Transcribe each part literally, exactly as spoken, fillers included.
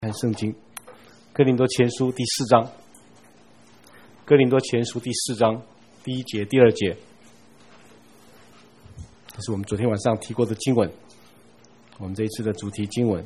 看圣经，哥林多前书第四章，哥林多前书第四章第一节、第二节，这是我们昨天晚上提过的经文。我们这一次的主题经文，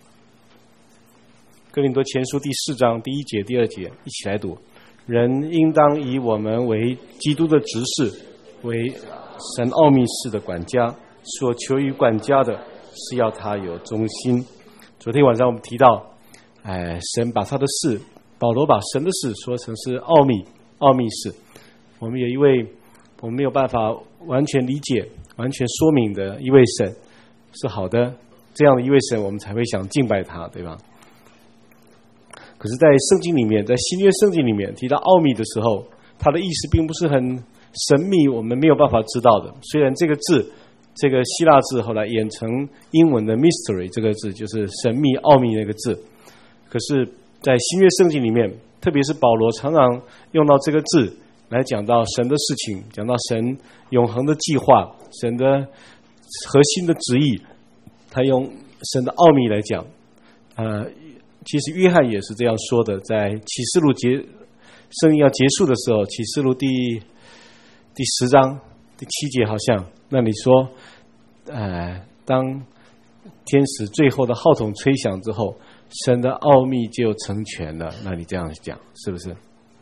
哥林多前书第四章第一节、第二节，一起来读：人应当以我们为基督的执事，为神奥秘事的管家，所求于管家的是要他有忠心。昨天晚上我们提到，哎，神把他的事，保罗把神的事说成是奥秘，奥秘事。我们有一位我们没有办法完全理解、完全说明的一位神是好的，这样的一位神，我们才会想敬拜他，对吧？可是，在圣经里面，在新约圣经里面提到奥秘的时候，它的意思并不是很神秘，我们没有办法知道的。虽然这个字，这个希腊字后来演成英文的 mystery 这个字，就是神秘、奥秘那个字。可是，在新约圣经里面，特别是保罗常常用到这个字来讲到神的事情，讲到神永恒的计划，神的核心的旨意，他用神的奥秘来讲。呃，其实约翰也是这样说的，在启示录结圣经要结束的时候，启示录第第十章第七节好像那里说，呃，当天使最后的号筒吹响之后，神的奥秘就成全了。那你这样讲是不是？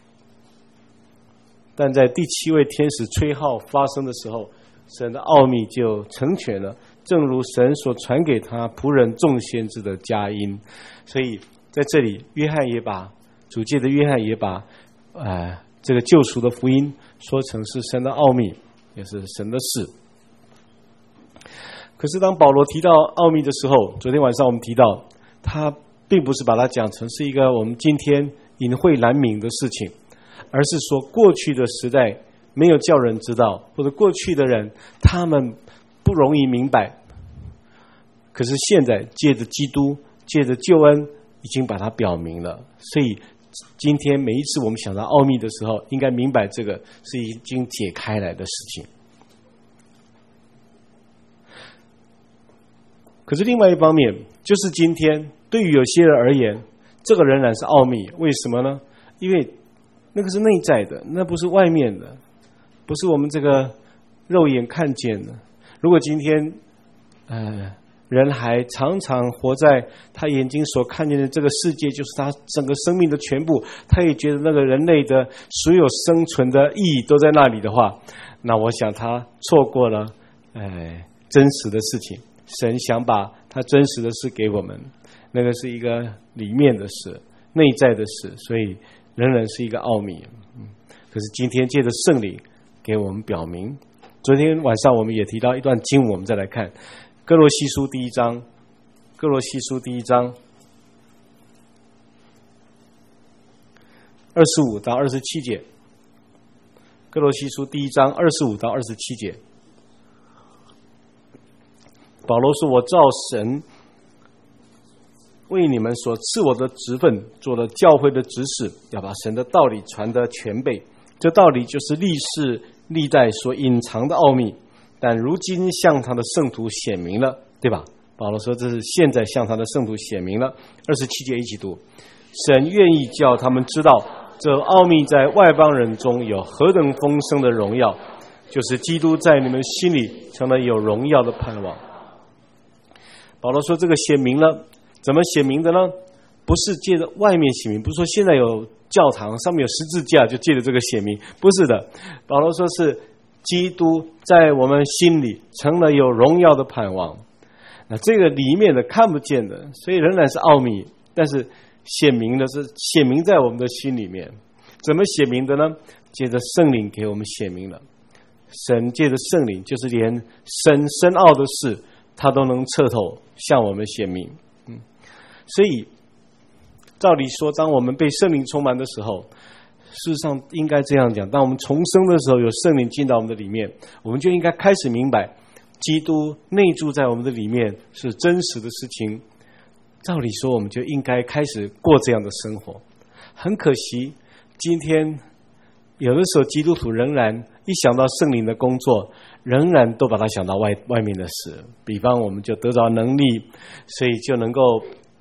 但在第七位天使吹号发生的时候，神的奥秘就成全了，正如神所传给他仆人众先知的佳音。所以在这里，约翰也把主借的约翰也把呃这个救赎的福音说成是神的奥秘，也是神的事。可是当保罗提到奥秘的时候，昨天晚上我们提到，他并不是把它讲成是一个我们今天隐晦难明的事情，而是说过去的时代没有叫人知道，或者过去的人他们不容易明白，可是现在借着基督，借着救恩已经把它表明了。所以今天每一次我们想到奥秘的时候，应该明白这个是已经解开来的事情。可是另外一方面，就是今天对于有些人而言，这个仍然是奥秘。为什么呢？因为那个是内在的，那不是外面的，不是我们这个肉眼看见的。如果今天呃人还常常活在他眼睛所看见的这个世界就是他整个生命的全部，他也觉得那个人类的所有生存的意义都在那里的话，那我想他错过了呃真实的事情。神想把他真实的事给我们，那个是一个里面的事，内在的事，所以仍然是一个奥秘。嗯，可是今天借着圣灵给我们表明。昨天晚上我们也提到一段经文，我们再来看哥罗西书第一章，哥罗西书第一章二十五到二十七节，哥罗西书第一章二十五到二十七节。保罗说：“我照神为你们所赐我的职分，做了教会的执事，要把神的道理传得全备。这道理就是历世历代所隐藏的奥秘，但如今向他的圣徒显明了，对吧？”保罗说这是现在向他的圣徒显明了。二十七节一起读：神愿意叫他们知道，这奥秘在外邦人中有何等丰盛的荣耀，就是基督在你们心里成了有荣耀的盼望。保罗说这个显明了，怎么显明的呢？不是借着外面显明，不是说现在有教堂上面有十字架就借着这个显明，不是的。保罗说是基督在我们心里成了有荣耀的盼望。那这个里面的看不见的，所以仍然是奥秘，但是显明的是显明在我们的心里面。怎么显明的呢？借着圣灵给我们显明了。神借着圣灵，就是连神深奥的事他都能彻透向我们显明。嗯，所以照理说，当我们被圣灵充满的时候，事实上应该这样讲，当我们重生的时候，有圣灵进到我们的里面，我们就应该开始明白基督内住在我们的里面是真实的事情。照理说，我们就应该开始过这样的生活。很可惜，今天有的时候基督徒仍然一想到圣灵的工作，仍然都把它想到外外面的事。比方我们就得着能力，所以就能够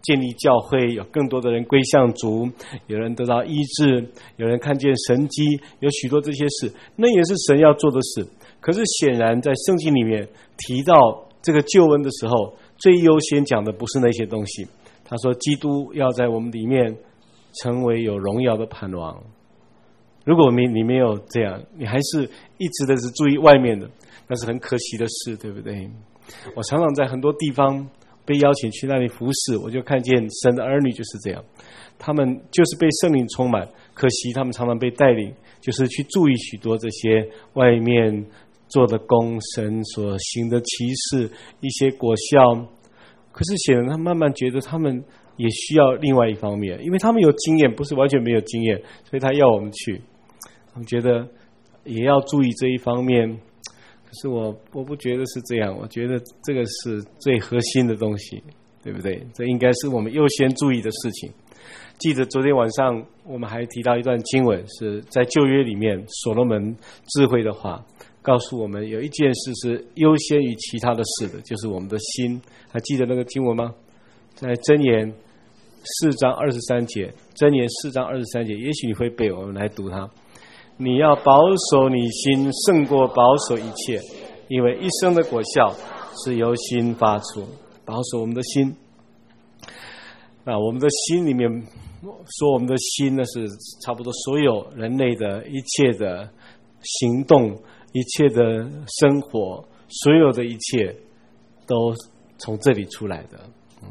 建立教会，有更多的人归向主，有人得到医治，有人看见神迹，有许多这些事，那也是神要做的事。可是显然在圣经里面提到这个救恩的时候，最优先讲的不是那些东西。他说基督要在我们里面成为有荣耀的盼望。如果你你没有这样，你还是一直的是注意外面的，那是很可惜的事，对不对？我常常在很多地方被邀请去那里服侍，我就看见神的儿女就是这样，他们就是被圣灵充满，可惜他们常常被带领，就是去注意许多这些外面做的工，神所行的奇事，一些果效。可是显然他慢慢觉得他们也需要另外一方面，因为他们有经验，不是完全没有经验，所以他要我们去，他们觉得也要注意这一方面。可是我我不觉得是这样，我觉得这个是最核心的东西，对不对？这应该是我们优先注意的事情。记得昨天晚上我们还提到一段经文，是在旧约里面所罗门智慧的话，告诉我们有一件事是优先于其他的事的，就是我们的心。还记得那个经文吗？在箴言四章二十三节，箴言四章二十三节，也许你会背，我们来读它。你要保守你心，胜过保守一切，因为一生的果效是由心发出。保守我们的心。那我们的心里面说，我们的心呢是差不多所有人类的一切的行动，一切的生活，所有的一切都从这里出来的。嗯，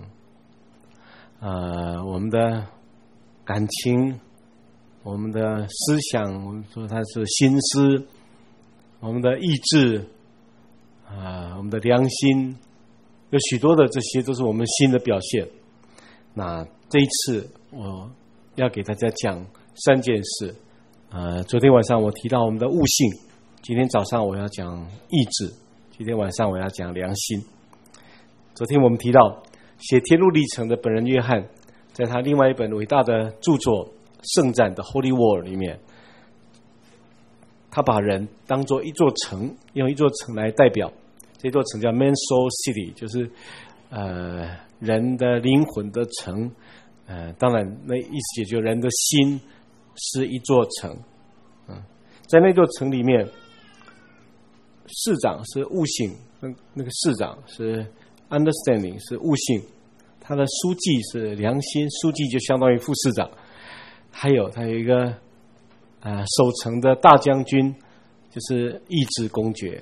呃，我们的感情，我们的思想，我们说它是心思，我们的意志，啊、呃，我们的良心，有许多的这些都是我们心的表现。那这一次我要给大家讲三件事。呃，昨天晚上我提到我们的悟性，今天早上我要讲意志，今天晚上我要讲良心。昨天我们提到写天路历程的本人约翰，在他另外一本伟大的著作《圣战》的 Holy War 里面，他把人当作一座城，用一座城来代表，这座城叫 Man's Soul City， 就是呃人的灵魂的城。呃，当然那意思也就人的心是一座城。嗯，在那座城里面，市长是悟性，那那个市长是 understanding， 是悟性，他的书记是良心，书记就相当于副市长。还有他有一个呃守城的大将军，就是意志公爵，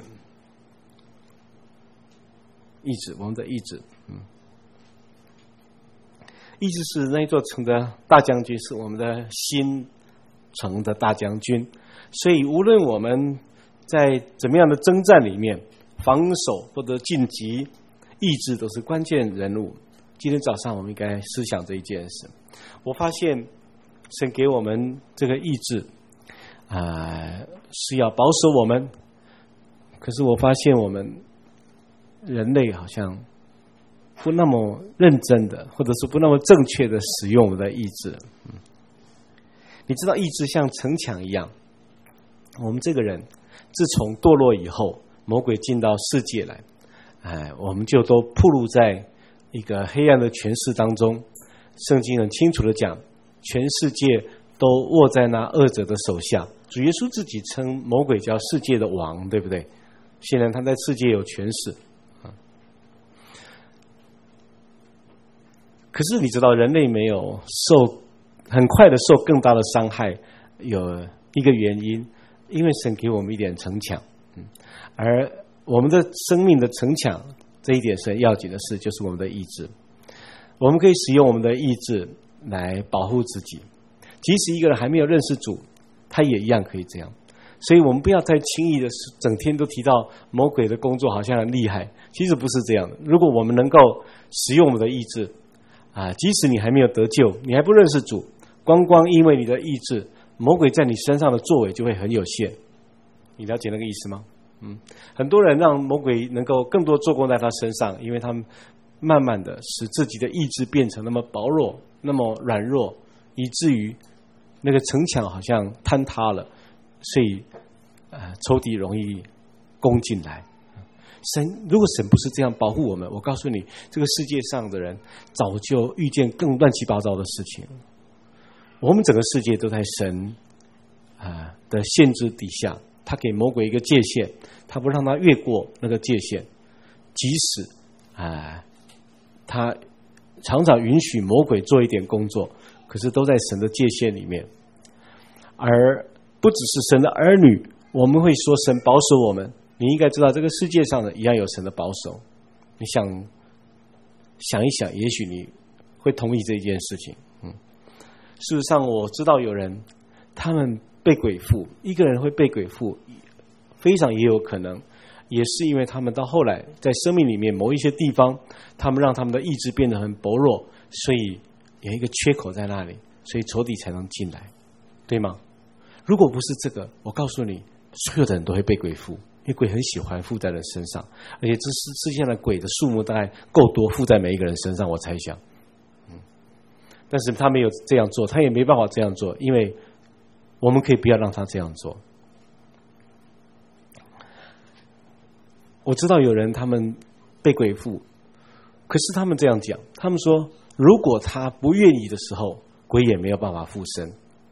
意志，我们的意志，嗯，意志是那座城的大将军，是我们的心城的大将军。所以无论我们在怎么样的征战里面，防守或者晋级，意志都是关键人物。今天早上我们应该思想这一件事。我发现神给我们这个意志，呃，是要保守我们。可是我发现我们人类好像不那么认真的，或者是不那么正确的使用我们的意志。嗯，你知道意志像城墙一样，我们这个人自从堕落以后，魔鬼进到世界来，哎，我们就都暴露在一个黑暗的权势当中。圣经很清楚的讲，全世界都握在那恶者的手下。主耶稣自己称魔鬼叫世界的王，对不对？显然他在世界有权势。可是你知道，人类没有受很快的受更大的伤害，有一个原因，因为神给我们一点城墙，嗯，而我们的生命的城墙，这一点是很要紧的事，就是我们的意志。我们可以使用我们的意志来保护自己，即使一个人还没有认识主，他也一样可以这样。所以我们不要再轻易的整天都提到魔鬼的工作好像很厉害，其实不是这样的。如果我们能够使用我们的意志啊，即使你还没有得救，你还不认识主，光光因为你的意志，魔鬼在你身上的作为就会很有限。你了解那个意思吗？嗯，很多人让魔鬼能够更多做工在他身上，因为他们慢慢的使自己的意志变成那么薄弱，那么软弱，以至于那个城墙好像坍塌了，所以呃，仇敌容易攻进来。 神如果神不是这样保护我们，我告诉你，这个世界上的人早就遇见更乱七八糟的事情。我们整个世界都在神啊的限制底下，他给魔鬼一个界限，他不让他越过那个界限，即使啊他常常允许魔鬼做一点工作，可是都在神的界限里面。而不只是神的儿女，我们会说神保守我们，你应该知道这个世界上的一样有神的保守。你想想一想，也许你会同意这件事情。嗯，事实上我知道有人他们被鬼附，一个人会被鬼附，非常也有可能也是因为他们到后来在生命里面某一些地方，他们让他们的意志变得很薄弱，所以有一个缺口在那里，所以仇敌才能进来，对吗？如果不是这个，我告诉你，所有的人都会被鬼附，因为鬼很喜欢附在人身上，而且这是世界上的鬼的数目大概够多，附在每一个人身上，我猜想。嗯，但是他没有这样做，他也没办法这样做，因为我们可以不要让他这样做。我知道有人他们被鬼附，可是他们这样讲，他们说如果他不愿意的时候，鬼也没有办法附身。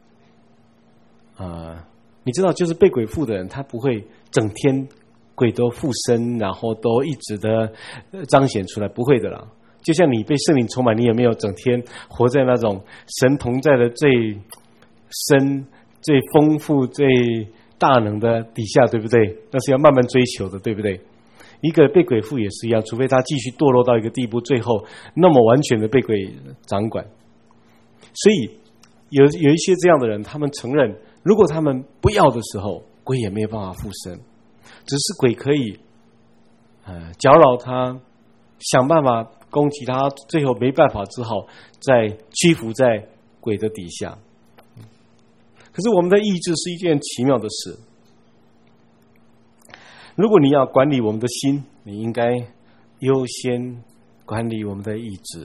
呃，你知道就是被鬼附的人，他不会整天鬼都附身，然后都一直的彰显出来，不会的啦。就像你被圣灵充满，你有没有整天活在那种神同在的最深、最丰富、最大能的底下，对不对？那是要慢慢追求的，对不对？一个被鬼附也是一样，除非他继续堕落到一个地步，最后那么完全的被鬼掌管。所以有有一些这样的人，他们承认，如果他们不要的时候，鬼也没有办法附身，只是鬼可以呃搅扰他，想办法攻击他，最后没办法，只好再屈服在鬼的底下。可是我们的意志是一件奇妙的事。如果你要管理我们的心，你应该优先管理我们的意志。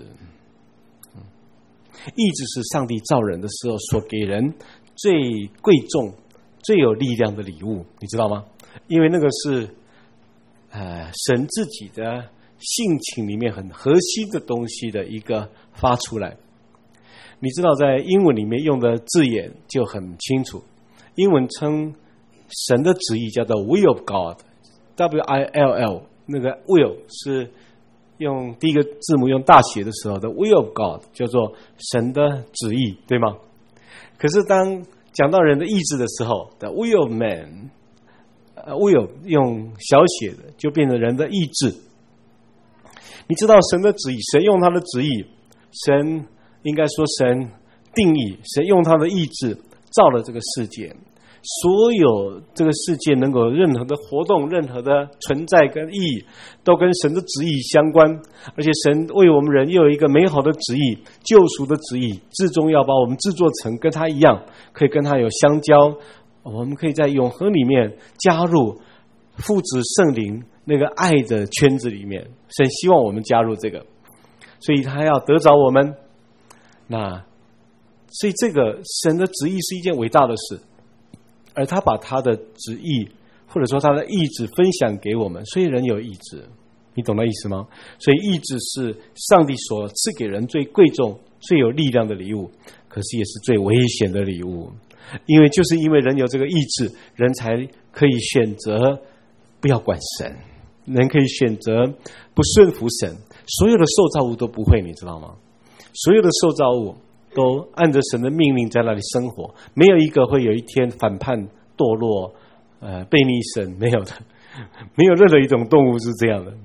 意志是上帝造人的时候所给人最贵重、最有力量的礼物，你知道吗？因为那个是呃神自己的性情里面很核心的东西的一个发出来。你知道在英文里面用的字眼就很清楚，英文称神的旨意叫做 will of God， W I L L， 那个 will 是用第一个字母用大写的时候的 will of God， 叫做神的旨意，对吗？可是当讲到人的意志的时候的 will of man， will 用小写的就变成人的意志。你知道神的旨意，神用他的旨意，神应该说神定义，神用他的意志造了这个世界，所有这个世界能够任何的活动、任何的存在跟意义都跟神的旨意相关，而且神为我们人又有一个美好的旨意，救赎的旨意，至终要把我们制作成跟他一样，可以跟他有相交，我们可以在永恒里面加入父子圣灵那个爱的圈子里面，神希望我们加入这个，所以他要得着我们。那所以这个神的旨意是一件伟大的事，而他把他的旨意或者说他的意志分享给我们，所以人有意志，你懂那意思吗？所以意志是上帝所赐给人最贵重、最有力量的礼物，可是也是最危险的礼物，因为就是因为人有这个意志，人才可以选择不要管神，人可以选择不顺服神。所有的受造物都不会，你知道吗？所有的受造物都按着神的命令在那里生活，没有一个会有一天反叛堕落呃，背逆神，没有的，没有任何一种动物是这样的，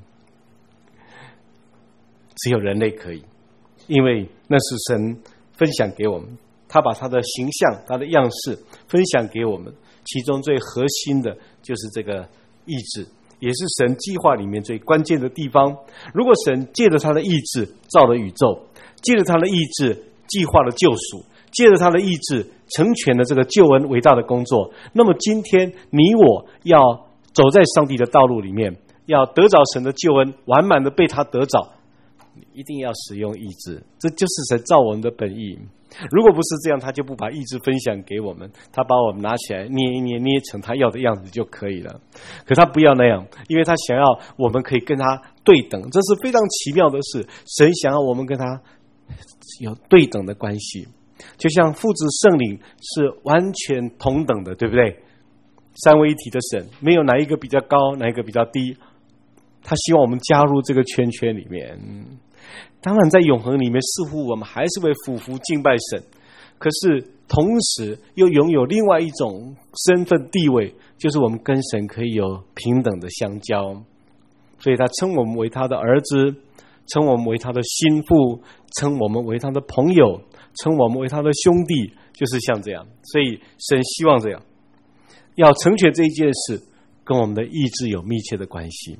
只有人类可以，因为那是神分享给我们，他把他的形象、他的样式分享给我们，其中最核心的就是这个意志，也是神计划里面最关键的地方。如果神借着他的意志造了宇宙，借着他的意志计划了救赎，借着他的意志成全了这个救恩伟大的工作，那么今天你我要走在上帝的道路里面，要得着神的救恩，完满的被他得着，一定要使用意志，这就是神造我们的本意。 如果不是这样，他就不把意志分享给我们，他把我们拿起来捏一捏，捏成他要的样子就可以了。可他不要那样，因为他想要我们可以跟他对等，这是非常奇妙的事。神想要我们跟他有对等的关系，就像父子圣灵是完全同等的，对不对？三位一体的神，没有哪一个比较高，哪一个比较低。他希望我们加入这个圈圈里面。当然在永恒里面，似乎我们还是会俯伏敬拜神，可是同时又拥有另外一种身份地位，就是我们跟神可以有平等的相交。所以他称我们为他的儿子，称我们为他的心腹，称我们为他的朋友，称我们为他的兄弟，就是像这样。所以神希望这样，要成全这一件事跟我们的意志有密切的关系。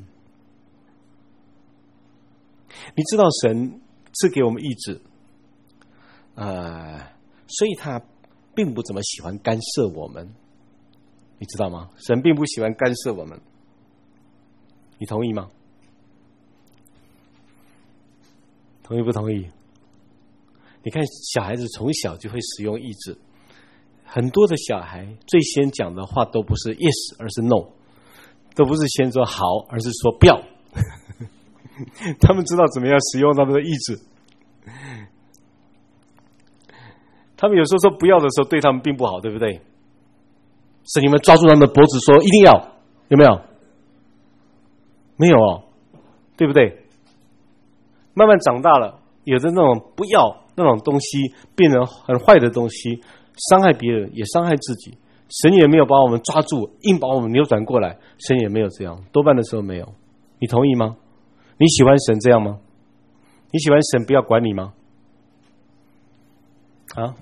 你知道神赐给我们意志，呃，所以他并不怎么喜欢干涉我们，你知道吗？神并不喜欢干涉我们，你同意吗？同意不同意？你看小孩子从小就会使用意志，很多的小孩最先讲的话都不是 yes 而是 no， 都不是先说好而是说不要他们知道怎么样使用他们的意志。他们有时候说不要的时候，对他们并不好，对不对？是你们抓住他们的脖子说一定要，有没有？没有哦，对不对？慢慢长大了，有的那种不要那种东西变成很坏的东西，伤害别人也伤害自己。神也没有把我们抓住，硬把我们扭转过来，神也没有这样，多半的时候没有。你同意吗？你喜欢神这样吗？你喜欢神不要管你吗？啊？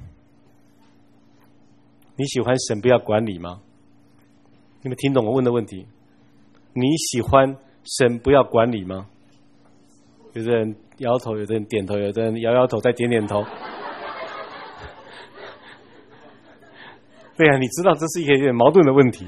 你喜欢神不要管你吗？你们听懂我问的问题？你喜欢神不要管你吗？有的人摇头，有的人点头，有的人摇摇头再点点头。对啊，你知道这是一个有点矛盾的问题。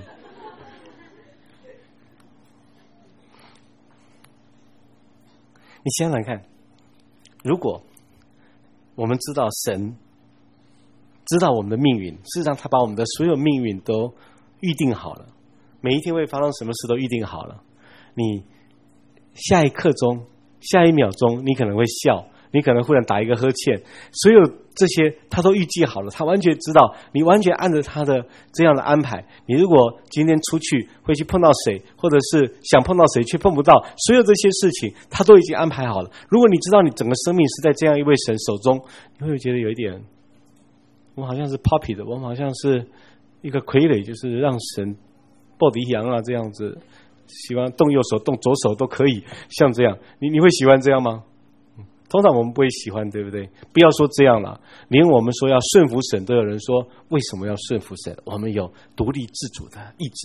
你想想看，如果我们知道神知道我们的命运，事实上他把我们的所有命运都预定好了，每一天会发生什么事都预定好了，你下一刻钟下一秒钟你可能会笑，你可能忽然打一个呵欠，所有这些他都预计好了，他完全知道，你完全按着他的这样的安排。你如果今天出去会去碰到谁，或者是想碰到谁却碰不到，所有这些事情他都已经安排好了。如果你知道你整个生命是在这样一位神手中，你会觉得有一点，我们好像是 puppy 的，我们好像是一个傀儡，就是让神抱底羊啊这样子，喜欢动右手动左手都可以，像这样，你你会喜欢这样吗？通常我们不会喜欢，对不对？不要说这样了，连我们说要顺服神，都有人说为什么要顺服神？我们有独立自主的意志。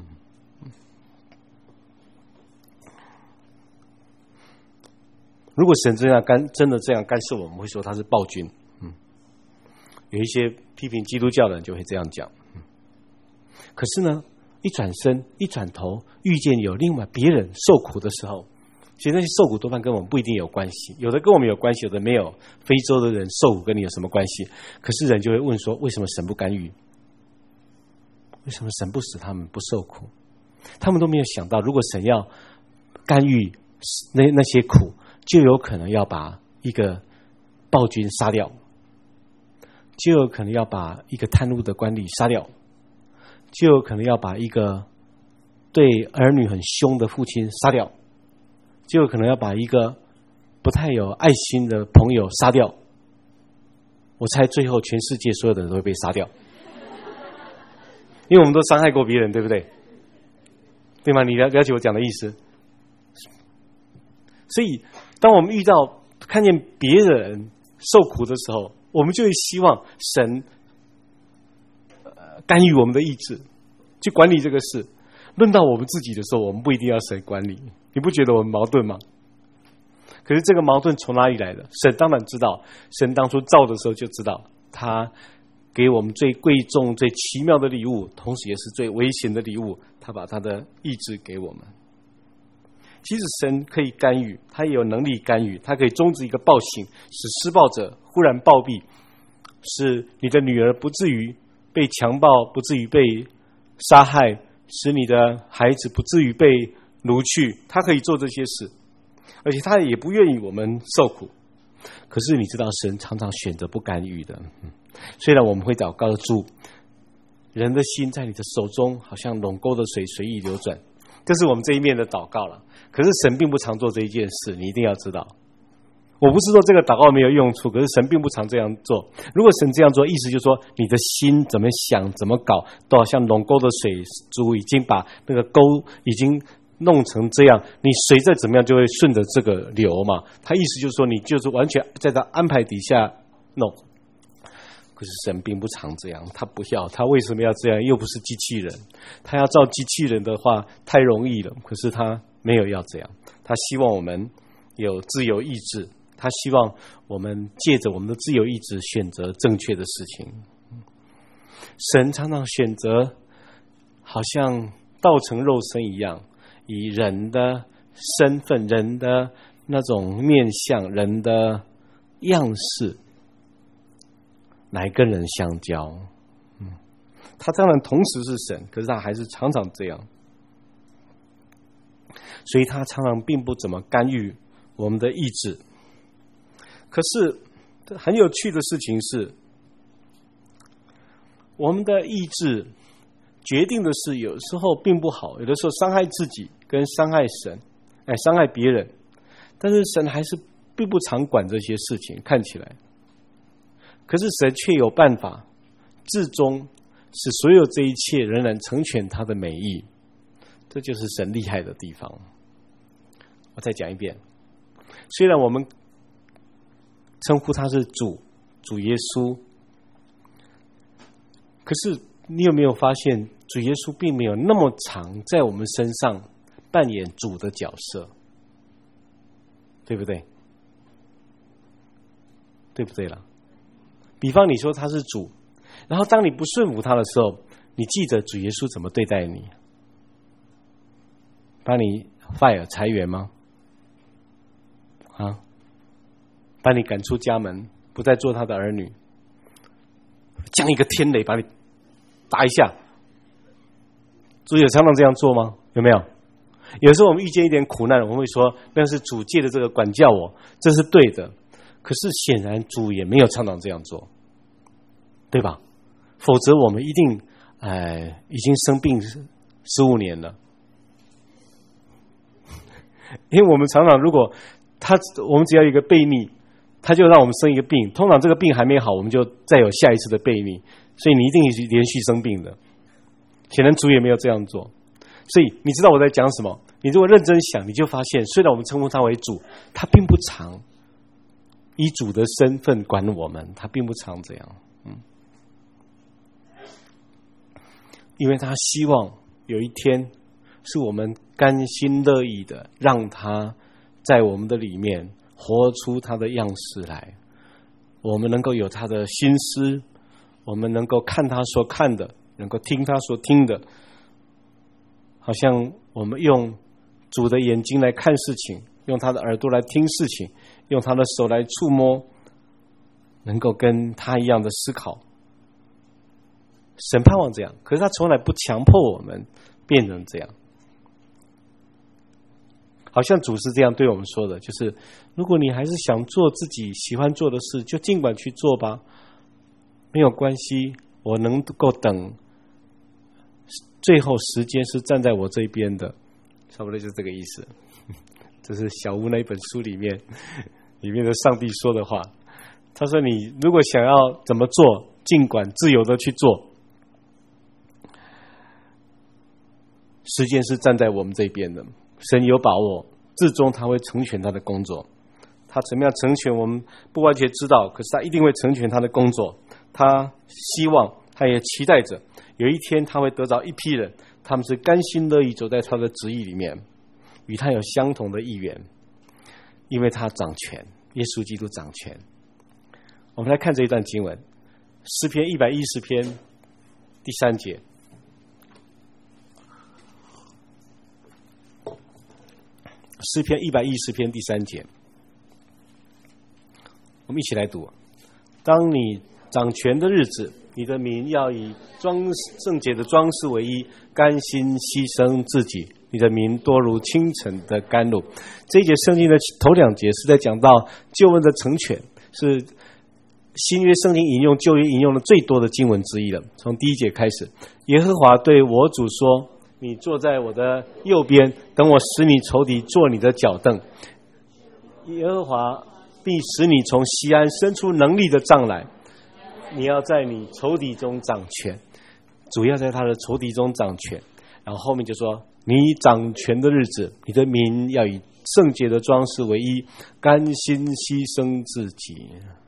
如果神这样干，真的这样干涉我们，会说他是暴君。嗯，有一些批评基督教的人就会这样讲。嗯，可是呢，一转身一转头，遇见有另外别人受苦的时候，其实那些受苦多半跟我们不一定有关系，有的跟我们有关系，有的没有。非洲的人受苦跟你有什么关系？可是人就会问说，为什么神不干预？为什么神不使他们不受苦？他们都没有想到，如果神要干预那那些苦，就有可能要把一个暴君杀掉，就有可能要把一个贪污的官吏杀掉，就有可能要把一个对儿女很凶的父亲杀掉，就有可能要把一个不太有爱心的朋友杀掉。我猜最后全世界所有的人都会被杀掉，因为我们都伤害过别人，对不对？对吗？你了了解我讲的意思？所以当我们遇到看见别人受苦的时候，我们就会希望神干预我们的意志，去管理这个事。论到我们自己的时候，我们不一定要神管理，你不觉得我们矛盾吗？可是这个矛盾从哪里来的？神当然知道，神当初造的时候就知道，他给我们最贵重最奇妙的礼物，同时也是最危险的礼物，他把他的意志给我们。其实神可以干预，他也有能力干预，他可以终止一个暴行，使施暴者忽然暴毙， 使你的女儿不至于被强暴，不至于被杀害，使你的孩子不至于被掳去。他可以做这些事，而且他也不愿意我们受苦。可是你知道，神常常选择不干预的。虽然我们会祷告主，人的心在你的手中，好像垄沟的水随意流转，这是我们这一面的祷告了。可是神并不常做这一件事，你一定要知道。我不是说这个祷告没有用处，可是神并不常这样做。如果神这样做，意思就是说你的心怎么想怎么搞，都好像垄沟的水主已经把那个沟已经弄成这样，你水再怎么样就会顺着这个流嘛。他意思就是说你就是完全在他安排底下弄。可是神并不常这样，他不要，他为什么要这样？又不是机器人，他要造机器人的话太容易了，可是他没有要这样，他希望我们有自由意志，他希望我们借着我们的自由意志选择正确的事情。神常常选择好像道成肉身一样，以人的身份、人的那种面相、人的样式来跟人相交。嗯，他当然同时是神，可是他还是常常这样，所以他常常并不怎么干预我们的意志。可是很有趣的事情是，我们的意志决定的事有时候并不好，有的时候伤害自己跟伤害神，哎，伤害别人，但是神还是并不常管这些事情，看起来。可是神却有办法，至终使所有这一切仍然成全他的美意，这就是神厉害的地方。我再讲一遍，虽然我们称呼他是主，主耶稣，可是你有没有发现，主耶稣并没有那么常在我们身上扮演主的角色，对不对？对不对啦？比方你说他是主，然后当你不顺服他的时候，你记得主耶稣怎么对待你？把你 fire 裁员吗？啊？把你赶出家门，不再做他的儿女，降一个天雷把你打一下。主有常常这样做吗？有没有？有时候我们遇见一点苦难，我们会说那是主借的这个管教我，这是对的。可是显然主也没有常常这样做，对吧？否则我们一定哎已经生病十五年了。因为我们常常如果他我们只要有一个悖逆，他就让我们生一个病，通常这个病还没好，我们就再有下一次的悖逆，所以你一定是连续生病的。显然主也没有这样做，所以你知道我在讲什么？你如果认真想，你就发现，虽然我们称呼他为主，他并不常以主的身份管我们，他并不常这样。嗯，因为他希望有一天是我们甘心乐意的，让他在我们的里面活出他的样式来，我们能够有他的心思，我们能够看他所看的，能够听他所听的，好像我们用主的眼睛来看事情，用他的耳朵来听事情，用他的手来触摸，能够跟他一样的思考。神盼望这样，可是他从来不强迫我们变成这样。好像主是这样对我们说的，就是如果你还是想做自己喜欢做的事，就尽管去做吧，没有关系，我能够等，最后时间是站在我这边的，差不多就是这个意思。这是小屋那一本书里面里面的上帝说的话。他说你如果想要怎么做，尽管自由的去做，时间是站在我们这边的，神有把握，至终他会成全他的工作。他怎么样成全我们不完全知道，可是他一定会成全他的工作。他希望，他也期待着有一天他会得到一批人，他们是甘心乐意走在他的旨意里面，与他有相同的意愿，因为他掌权，耶稣基督掌权。我们来看这一段经文，诗篇一百一十篇第三节。诗篇一百一十篇第三节，我们一起来读。当你掌权的日子，你的民要以装圣洁的装饰为衣，甘心牺牲自己。你的民多如清晨的甘露。这一节圣经的头两节是在讲到救恩的成全，是新约圣经引用旧约引用的最多的经文之一了。从第一节开始，耶和华对我主说：你坐在我的右边，等我使你仇敌坐你的脚凳。耶和华必使你从西安伸出能力的杖来，你要在你仇敌中掌权。主要在他的仇敌中掌权。然后后面就说，你掌权的日子，你的民要以圣洁的装饰为衣，甘心牺牲自己。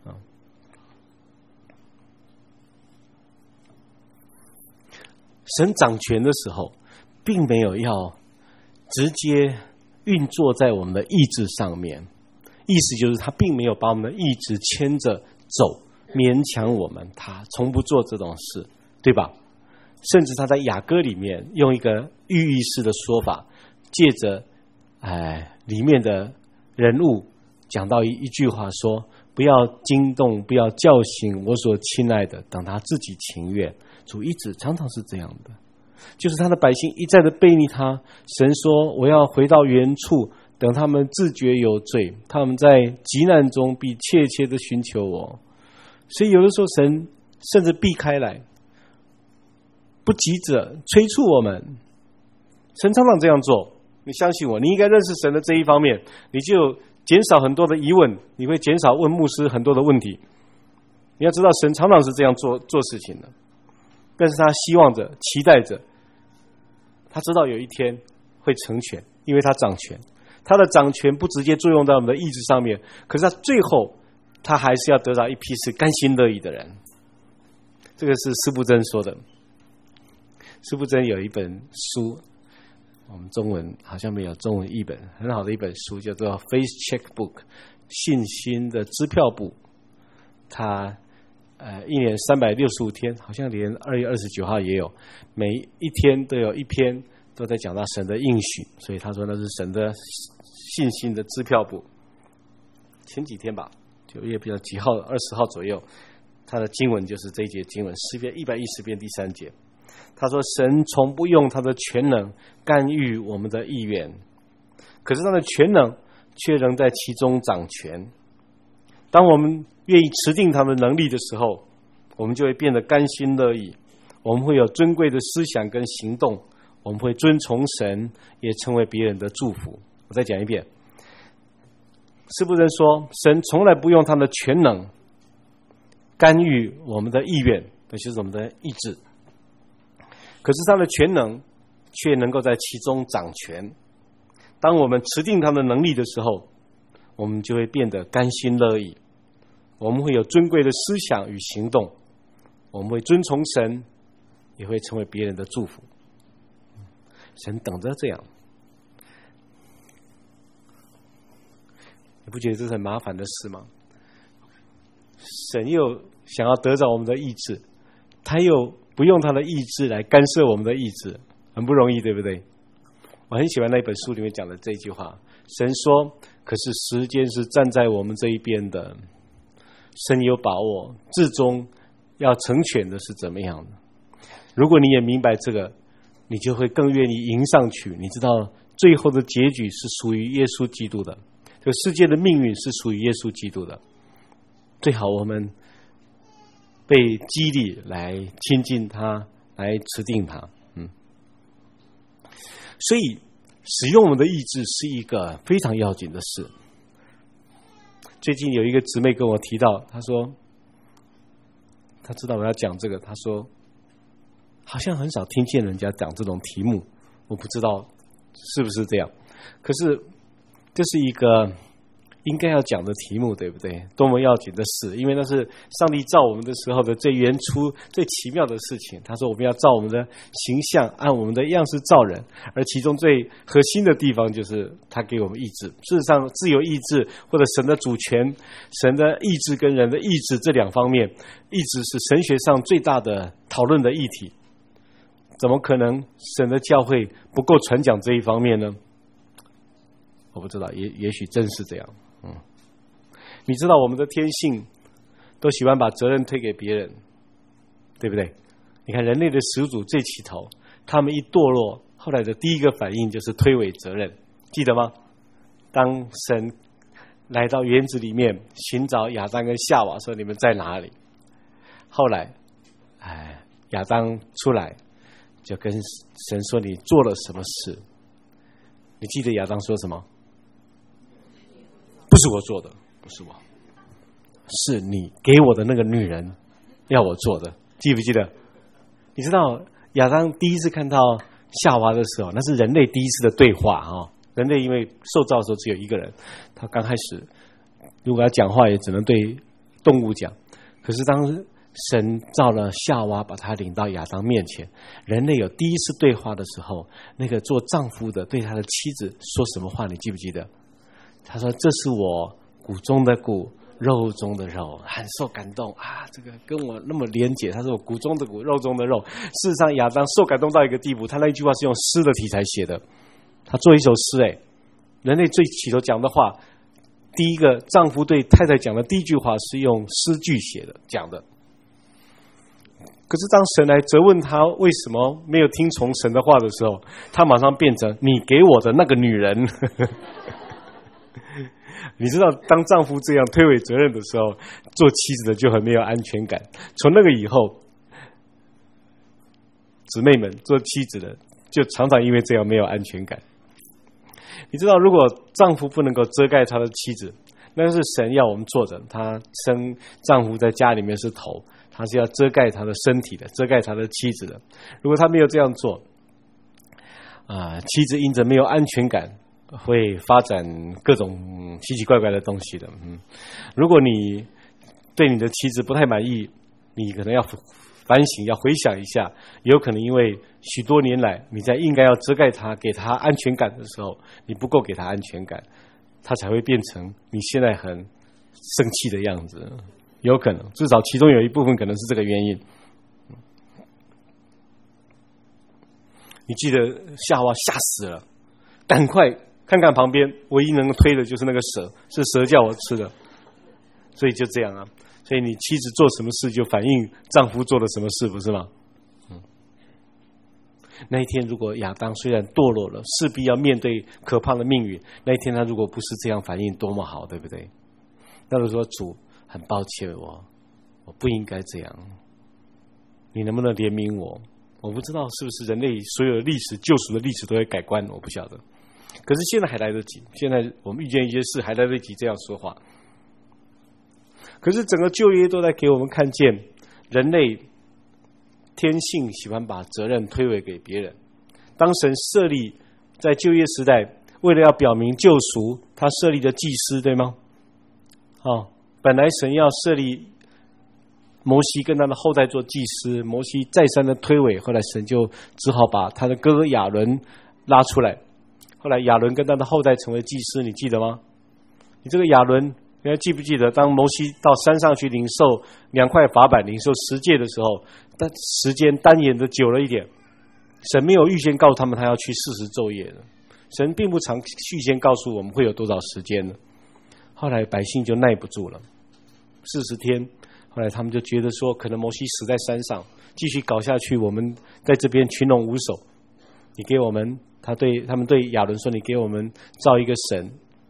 神掌权的时候，并没有要直接运作在我们的意志上面，意思就是他并没有把我们的意志牵着走，勉强我们，他从不做这种事，对吧？甚至他在雅歌里面用一个寓意式的说法，借着哎里面的人物讲到一一句话说，不要惊动，不要叫醒我所亲爱的，等他自己情愿。主一直常常是这样的，就是他的百姓一再的背逆他，神说我要回到原处，等他们自觉有罪，他们在急难中必切切的寻求我。所以有的时候神甚至避开来，不急着催促我们。神常常这样做，你相信我，你应该认识神的这一方面，你就减少很多的疑问，你会减少问牧师很多的问题。你要知道神常常是这样做做事情的，但是他希望着期待着，他知道有一天会成全，因为他掌权，他的掌权不直接作用在我们的意志上面，可是他最后他还是要得到一批是甘心乐意的人。这个是司布真说的。司布真有一本书，我们中文好像没有中文译本，很好的一本书，叫做 Faith Checkbook 信心的支票簿。他呃，一年三百六十五天，好像连二月二十九号也有，每一天都有一篇都在讲到神的应许，所以他说那是神的信心的支票簿。前几天吧，九月比较几号，二十号左右，他的经文就是这一节经文，诗篇一百一十篇第三节。他说神从不用他的全能干预我们的意愿，可是他的全能却仍在其中掌权。当我们愿意持定他的能力的时候，我们就会变得甘心乐意，我们会有尊贵的思想跟行动，我们会遵从神，也成为别人的祝福。我再讲一遍，司布真说神从来不用他的全能干预我们的意愿，那就是我们的意志，可是他的全能却能够在其中掌权。当我们持定他的能力的时候，我们就会变得甘心乐意，我们会有尊贵的思想与行动，我们会遵从神，也会成为别人的祝福。神等着这样。你不觉得这是很麻烦的事吗？神又想要得着我们的意志，他又不用他的意志来干涉我们的意志，很不容易，对不对？我很喜欢那本书里面讲的这句话，神说可是时间是站在我们这一边的，神有把握，至终要成全的是怎么样的。如果你也明白这个，你就会更愿意迎上去。你知道最后的结局是属于耶稣基督的，这个世界的命运是属于耶稣基督的。最好我们被激励来亲近他，来持定他。嗯，所以使用我们的意志是一个非常要紧的事。最近有一个姊妹跟我提到，她说她知道我要讲这个，她说好像很少听见人家讲这种题目，我不知道是不是这样，可是这是一个应该要讲的题目，对不对？多么要紧的事，因为那是上帝造我们的时候的最原初最奇妙的事情。他说我们要照我们的形象，按我们的样式造人，而其中最核心的地方就是他给我们意志。事实上自由意志或者神的主权，神的意志跟人的意志这两方面，意志是神学上最大的讨论的议题。怎么可能神的教会不够传讲这一方面呢？我不知道，也也许真是这样。嗯，你知道我们的天性都喜欢把责任推给别人，对不对？你看人类的始祖最起头，他们一堕落，后来的第一个反应就是推诿责任，记得吗？当神来到园子里面寻找亚当跟夏娃说你们在哪里，后来哎，亚当出来就跟神说你做了什么事。你记得亚当说什么？不是我做的，不是我，是你给我的那个女人要我做的，记不记得？你知道亚当第一次看到夏娃的时候，那是人类第一次的对话啊。人类因为受造的时候只有一个人，他刚开始如果要讲话也只能对动物讲。可是当神造了夏娃，把他领到亚当面前，人类有第一次对话的时候，那个做丈夫的对他的妻子说什么话？你记不记得？他说：“这是我骨中的骨，肉中的肉。”很受感动啊！这个跟我那么连结。他说：“我骨中的骨，肉中的肉。”事实上，亚当受感动到一个地步，他那一句话是用诗的题材写的。他做一首诗，哎，人类最起头讲的话，第一个丈夫对太太讲的第一句话是用诗句写的讲的。可是当神来责问他为什么没有听从神的话的时候，他马上变成你给我的那个女人。你知道当丈夫这样推诿责任的时候，做妻子的就很没有安全感。从那个以后，姊妹们做妻子的就常常因为这样没有安全感。你知道如果丈夫不能够遮盖他的妻子，那是神要我们做的。他生丈夫在家里面是头，他是要遮盖他的身体的，遮盖他的妻子的。如果他没有这样做，啊、呃，妻子因着没有安全感，会发展各种奇奇怪怪的东西的。嗯，如果你对你的妻子不太满意，你可能要反省，要回想一下，有可能因为许多年来你在应该要遮盖他，给他安全感的时候，你不够给他安全感，他才会变成你现在很生气的样子。有可能，至少其中有一部分可能是这个原因。你记得夏娃吓死了，赶快看看旁边，唯一能推的就是那个蛇，是蛇叫我吃的，所以就这样啊。所以你妻子做什么事就反映丈夫做了什么事，不是吗？嗯。那一天如果亚当虽然堕落了，势必要面对可怕的命运，那一天他如果不是这样反应，多么好，对不对？那就说主很抱歉，我我不应该这样，你能不能怜悯我？我不知道是不是人类所有的历史救赎的历史都会改观，我不晓得。可是现在还来得及，现在我们遇见一些事还来得及这样说话。可是整个旧约都在给我们看见，人类天性喜欢把责任推诿给别人。当神设立在旧约时代，为了要表明救赎，他设立的祭司，对吗？哦，本来神要设立摩西跟他的后代做祭司，摩西再三的推诿，后来神就只好把他的哥哥亚伦拉出来。后来亚伦跟他的后代成为祭司，你记得吗？你这个亚伦，你还记不记得当摩西到山上去领受两块法版，领受十诫的时候，但时间单延的久了一点，神没有预先告诉他们他要去四十昼夜的，神并不常预先告诉我们会有多少时间的。后来百姓就耐不住了，四十天，后来他们就觉得说可能摩西死在山上，继续搞下去我们在这边群龙无首，你给我们，他对他们对亚伦说，你给我们造一个神。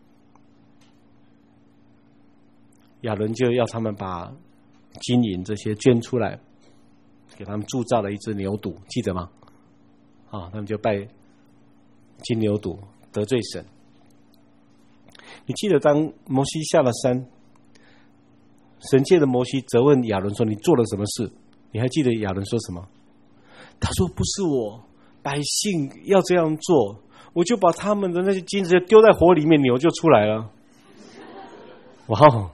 亚伦就要他们把金银这些捐出来，给他们铸造了一只牛犊，记得吗？啊，他们就拜金牛犊，得罪神。你记得当摩西下了山，神借着摩西责问亚伦说，你做了什么事？你还记得亚伦说什么？他说，不是我，百姓要这样做，我就把他们的那些金子丢在火里面，牛就出来了。哇哦！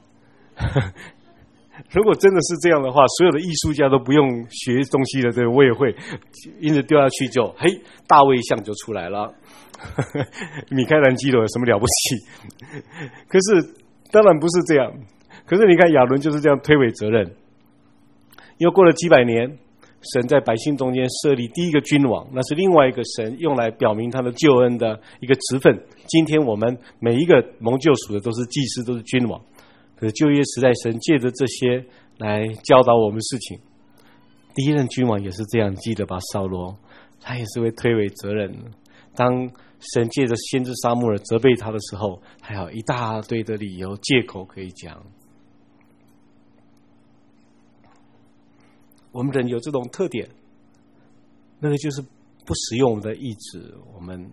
如果真的是这样的话，所有的艺术家都不用学东西了，对，我也会，因此丢下去就，嘿，大卫像就出来了。米开朗基罗有什么了不起？可是当然不是这样。可是你看亚伦就是这样推诿责任。又过了几百年，神在百姓中间设立第一个君王，那是另外一个神用来表明他的救恩的一个职分。今天我们每一个蒙救赎的都是祭司，都是君王。可是旧约时代，神借着这些来教导我们事情。第一任君王也是这样，记得吧？扫罗他也是会推诿责任。当神借着先知撒母耳责备他的时候，还有一大堆的理由借口可以讲。我们人有这种特点，那个就是不使用我们的意志，我们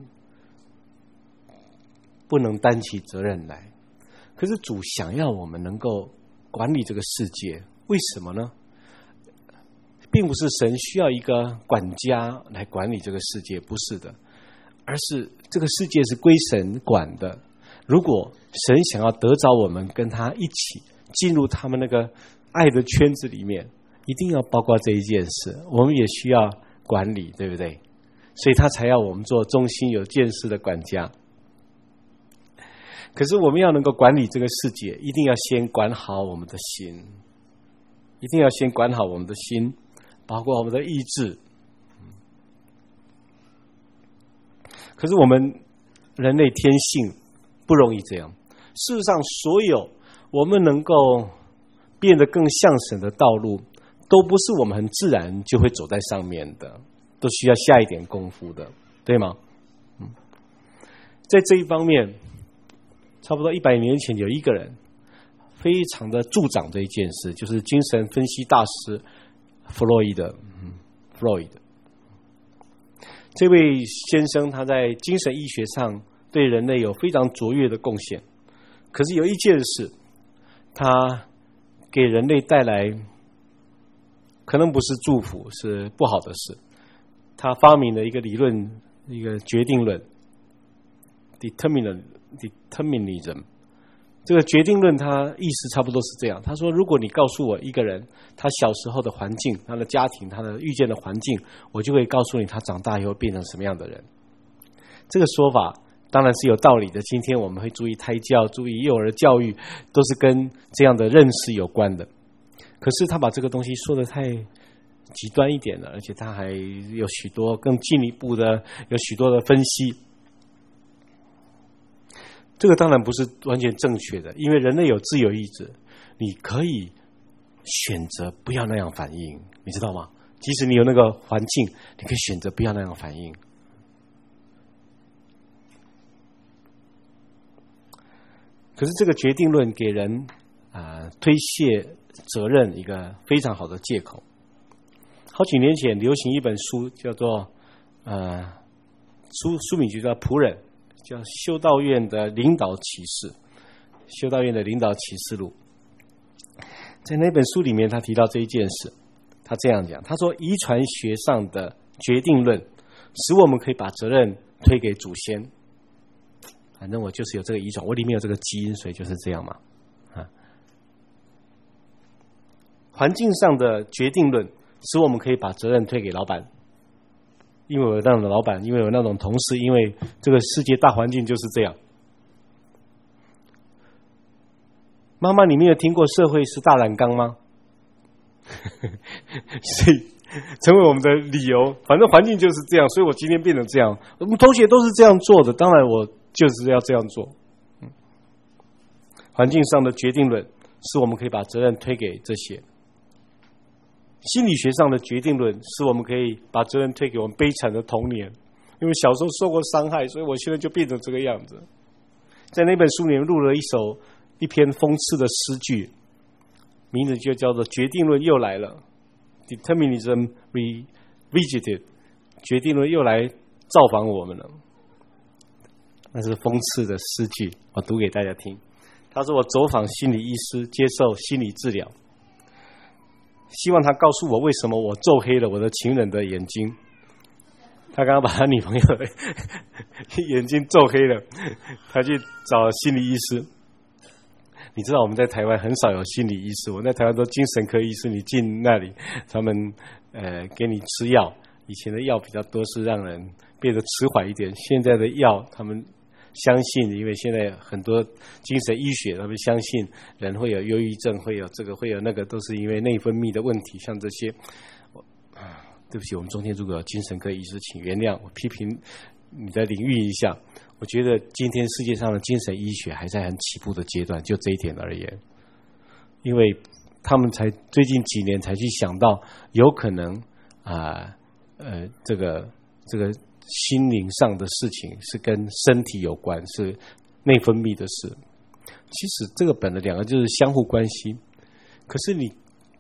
不能担起责任来。可是主想要我们能够管理这个世界，为什么呢？并不是神需要一个管家来管理这个世界，不是的，而是这个世界是归神管的。如果神想要得着我们跟他一起进入他们那个爱的圈子里面，一定要包括这一件事，我们也需要管理，对不对？所以他才要我们做忠心有见识的管家。可是我们要能够管理这个世界，一定要先管好我们的心，一定要先管好我们的心，包括我们的意志。可是我们人类天性不容易这样。事实上，所有我们能够变得更像神的道路，都不是我们很自然就会走在上面的，都需要下一点功夫的，对吗？嗯，在这一方面，差不多一百年前有一个人非常的助长这一件事，就是精神分析大师弗洛伊德。嗯，弗洛伊德这位先生，他在精神医学上对人类有非常卓越的贡献。可是有一件事，他给人类带来可能不是祝福，是不好的事。他发明了一个理论，一个决定论 determinism。 这个决定论它意思差不多是这样，他说，如果你告诉我一个人他小时候的环境，他的家庭，他的遇见的环境，我就会告诉你他长大以后变成什么样的人。这个说法当然是有道理的，今天我们会注意胎教，注意幼儿教育，都是跟这样的认识有关的。可是他把这个东西说得太极端一点了，而且他还有许多更进一步的，有许多的分析。这个当然不是完全正确的，因为人类有自由意志，你可以选择不要那样反应，你知道吗？即使你有那个环境，你可以选择不要那样反应。可是这个决定论给人啊、呃、推卸责任一个非常好的借口。好几年前流行一本书，叫做呃书书名就叫《仆人》，叫修道院的领导启示，修道院的领导启示录。在那本书里面，他提到这一件事，他这样讲，他说，遗传学上的决定论使我们可以把责任推给祖先。反正我就是有这个遗传，我里面有这个基因，所以就是这样嘛。啊，环境上的决定论使我们可以把责任推给老板，因为有那样的老板，因为有那种同事，因为这个世界大环境就是这样。妈妈，你没有听过社会是大染缸吗？所以成为我们的理由，反正环境就是这样，所以我今天变成这样。我们同学都是这样做的，当然我就是要这样做。嗯，环境上的决定论是我们可以把责任推给这些。心理学上的决定论是我们可以把责任推给我们悲惨的童年，因为小时候受过伤害，所以我现在就变成这个样子。在那本书里面录了一首一篇讽刺的诗句，名字就叫做决定论又来了 Determinism Revisited， 决定论又来造访我们了。那是讽刺的诗句，我读给大家听。他说，我走访心理医师接受心理治疗，希望他告诉我为什么我皱黑了我的情人的眼睛。他刚刚把他女朋友的眼睛皱黑了，他去找心理医师。你知道我们在台湾很少有心理医师，我们在台湾都精神科医师，你进那里他们呃给你吃药，以前的药比较多是让人变得迟缓一点，现在的药他们相信，因为现在很多精神医学他们相信人会有忧郁症，会有这个会有那个，都是因为内分泌的问题。像这些，对不起，我们中间如果有精神科医师请原谅，我批评你的领域一下。我觉得今天世界上的精神医学还在很起步的阶段，就这一点而言。因为他们才最近几年才去想到，有可能啊呃, 呃这个这个心灵上的事情是跟身体有关，是内分泌的事。其实这个本来两个就是相互关系，可是你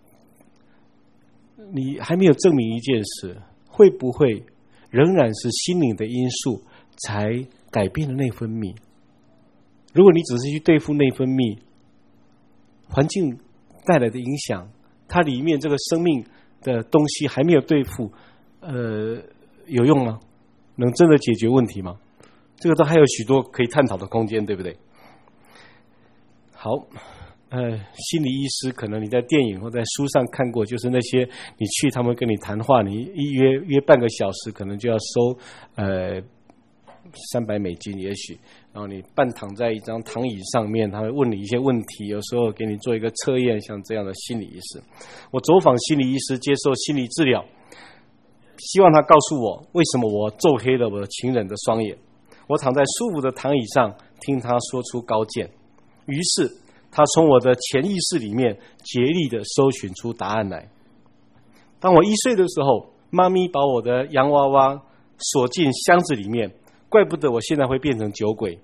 你还没有证明一件事，会不会仍然是心灵的因素才改变了内分泌？如果你只是去对付内分泌，环境带来的影响，它里面这个生命的东西还没有对付，呃，有用吗？能真的解决问题吗？这个都还有许多可以探讨的空间，对不对？好，呃，心理医师可能你在电影或在书上看过，就是那些你去他们跟你谈话，你一约约半个小时，可能就要收呃三百美金，也许，然后你半躺在一张躺椅上面，他会问你一些问题，有时候给你做一个测验，像这样的心理医师。我走访心理医师，接受心理治疗，希望他告诉我为什么我皱黑了我的情人的双眼。我躺在舒服的躺椅上，听他说出高见。于是他从我的潜意识里面竭力的搜寻出答案来。当我一岁的时候，妈咪把我的洋娃娃锁进箱子里面，怪不得我现在会变成酒鬼。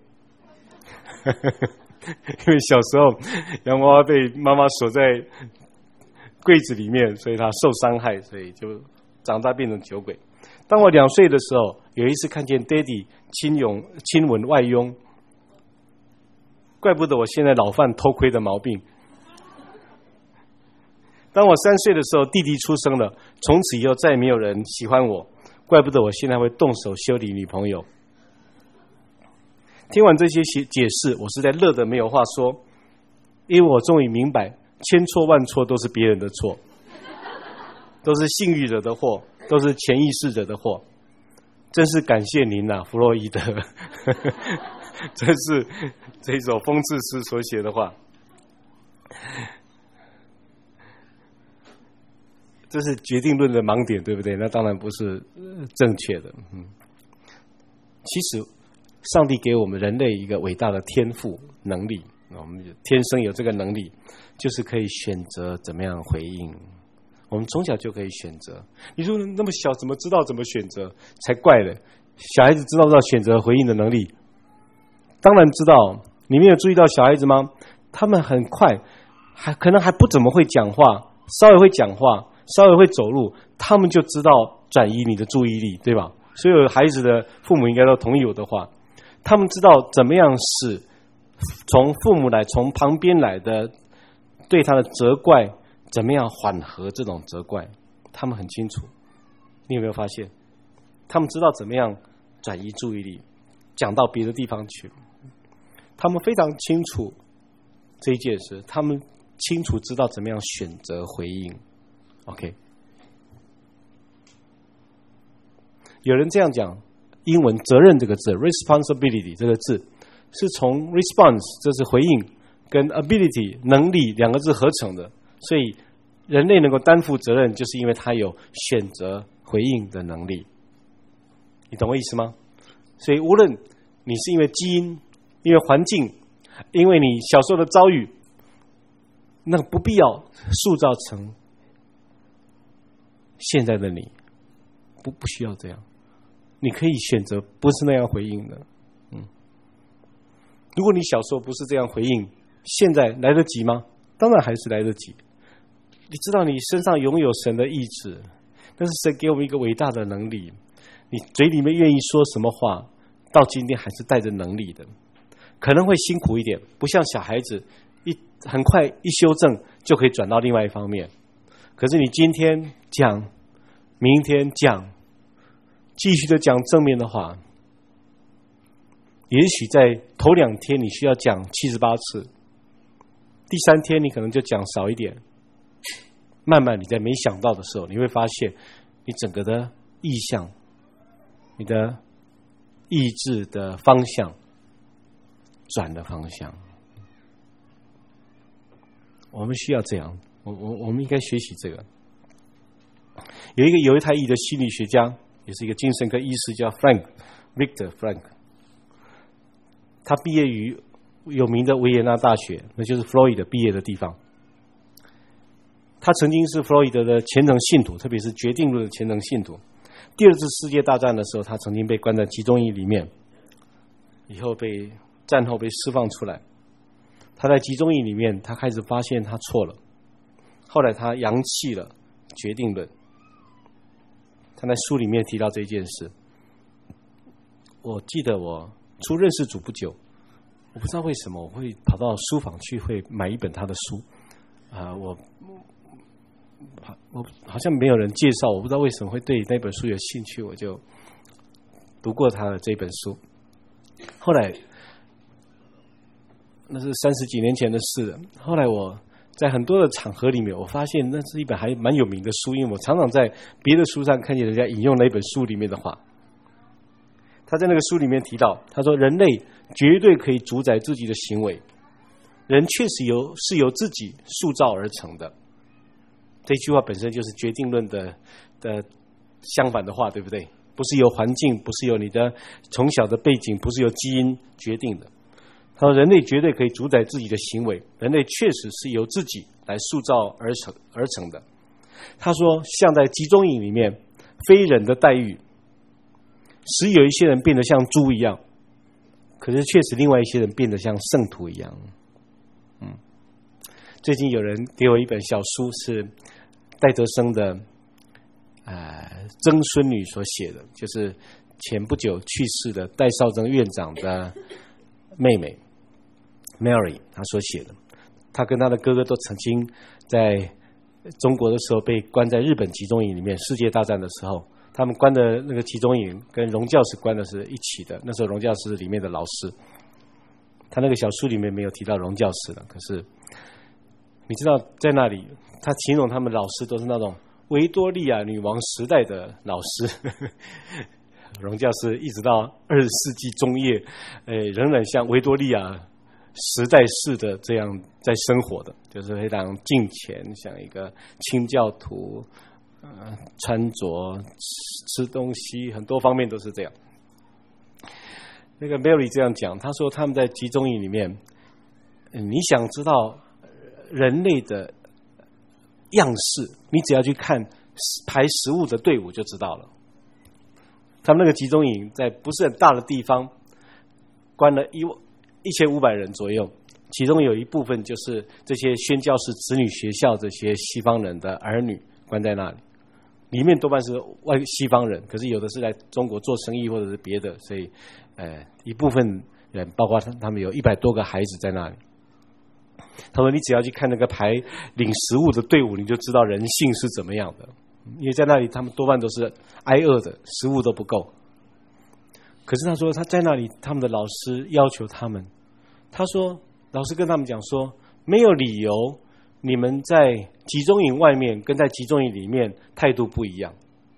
因为小时候洋娃娃被妈妈锁在柜子里面，所以他受伤害，所以就长大变成酒鬼。当我两岁的时候，有一次看见爹地亲拥亲吻外佣，怪不得我现在老犯偷窥的毛病。当我三岁的时候，弟弟出生了，从此以后再也没有人喜欢我，怪不得我现在会动手修理女朋友。听完这些解释，我是在乐得没有话说，因为我终于明白，千错万错都是别人的错，都是性欲惹的祸，都是潜意识惹的祸。真是感谢您啊，弗洛伊德。这是这首讽刺诗所写的话。这是决定论的盲点，对不对？那当然不是正确的。嗯，其实上帝给我们人类一个伟大的天赋能力，我们天生有这个能力，就是可以选择怎么样回应。我们从小就可以选择。你说那么小，怎么知道怎么选择？才怪了！小孩子知道不知道选择回应的能力？当然知道。你没有注意到小孩子吗？他们很快，还可能还不怎么会讲话，稍微会讲话，稍微会走路，他们就知道转移你的注意力，对吧？所有孩子的父母应该都同意我的话，他们知道怎么样使从父母来、从旁边来的对他的责怪，怎么样缓和这种责怪，他们很清楚。你有没有发现？他们知道怎么样转移注意力，讲到别的地方去。他们非常清楚这一件事，他们清楚知道怎么样选择回应。OK， 有人这样讲，英文责任这个字 responsibility 这个字是从 response 这是回应跟 ability 能力两个字合成的，所以人类能够担负责任，就是因为他有选择回应的能力。你懂我意思吗？所以无论你是因为基因，因为环境，因为你小时候的遭遇，那不必要塑造成现在的你，不不需要这样。你可以选择不是那样回应的。嗯，如果你小时候不是这样回应，现在来得及吗？当然还是来得及。你知道你身上拥有神的意志，但是神给我们一个伟大的能力，你嘴里面愿意说什么话，到今天还是带着能力的。可能会辛苦一点，不像小孩子一很快一修正就可以转到另外一方面。可是你今天讲，明天讲，继续的讲正面的话，也许在头两天你需要讲七十八次，第三天你可能就讲少一点。慢慢你在没想到的时候，你会发现你整个的意向，你的意志的方向转了方向。我们需要这样，我我我们应该学习这个。有一个犹太裔的心理学家，也是一个精神科医师，叫 Frank Victor Frank。他毕业于有名的维也纳大学，那就是弗洛伊德毕业的地方。 他曾经是弗洛伊德的虔诚信徒，特别是决定论的虔诚信徒。第二次世界大战的时候，他曾经被关在集中营里面，以后被战后被释放出来。他在集中营里面，他开始发现他错了，后来他扬弃了决定论。他在书里面提到这件事。我记得我初认识主不久，我不知道为什么我会跑到书房去，会买一本他的书啊、呃，我我好像没有人介绍，我不知道为什么会对那本书有兴趣，我就读过他的这本书。后来那是三十几年前的事了。后来我在很多的场合里面，我发现那是一本还蛮有名的书，因为我常常在别的书上看见人家引用那本书里面的话。他在那个书里面提到，他说人类绝对可以主宰自己的行为，人确实由是由自己塑造而成的。这句话本身就是决定论的的相反的话，对不对？不是由环境，不是由你的从小的背景，不是由基因决定的。他说人类绝对可以主宰自己的行为，人类确实是由自己来塑造而成而成的。他说像在集中营里面非人的待遇，使有一些人变得像猪一样，可是确实另外一些人变得像圣徒一样。嗯，最近有人给我一本小书，是戴德生的呃曾孙女所写的，就是前不久去世的戴绍曾院长的妹妹 Mary 她所写的。她跟她的哥哥都曾经在中国的时候被关在日本集中营里面，世界大战的时候他们关的那个集中营跟荣教室关的是一起的，那时候荣教室里面的老师，他那个小书里面没有提到荣教室了。可是你知道在那里他形容他们老师都是那种维多利亚女王时代的老师荣教室一直到二十世纪中叶、呃、仍然像维多利亚时代式的这样在生活的，就是非常敬虔，像一个清教徒，呃，穿着、吃东西，很多方面都是这样。那个 Mary 这样讲，他说他们在集中营里面，你想知道人类的样式，你只要去看排食物的队伍就知道了。他们那个集中营在不是很大的地方，关了一一千五百人左右，其中有一部分就是这些宣教士子女学校这些西方人的儿女关在那里。里面多半是外西方人，可是有的是来中国做生意或者是别的，所以呃一部分人，包括他们有一百多个孩子在那里。他说你只要去看那个排领食物的队伍，你就知道人性是怎么样的，因为在那里他们多半都是挨饿的，食物都不够。可是他说他在那里，他们的老师要求他们，他说老师跟他们讲说，没有理由你们在集中营外面跟在集中营里面态度不一样。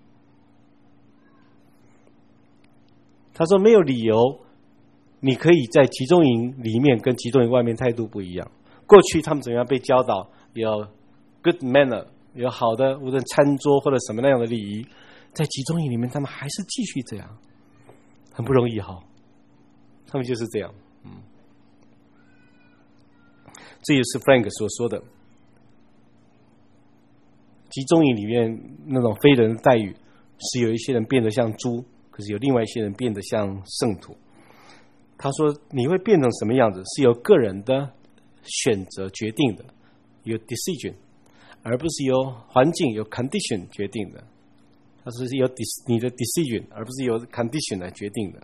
他说没有理由你可以在集中营里面跟集中营外面态度不一样。过去他们怎么样被教导有 good manner， 有好的无论餐桌或者什么那样的礼仪，在集中营里面他们还是继续这样，很不容易哈。他们就是这样，嗯，这也是 Frank 所说的，集中营里面那种非人的待遇，是有一些人变得像猪，可是有另外一些人变得像圣徒。他说你会变成什么样子，是由个人的选择决定的，有 decision， 而不是由环境有 condition 决定的。他说是由你的 decision， 而不是由 condition 来决定的。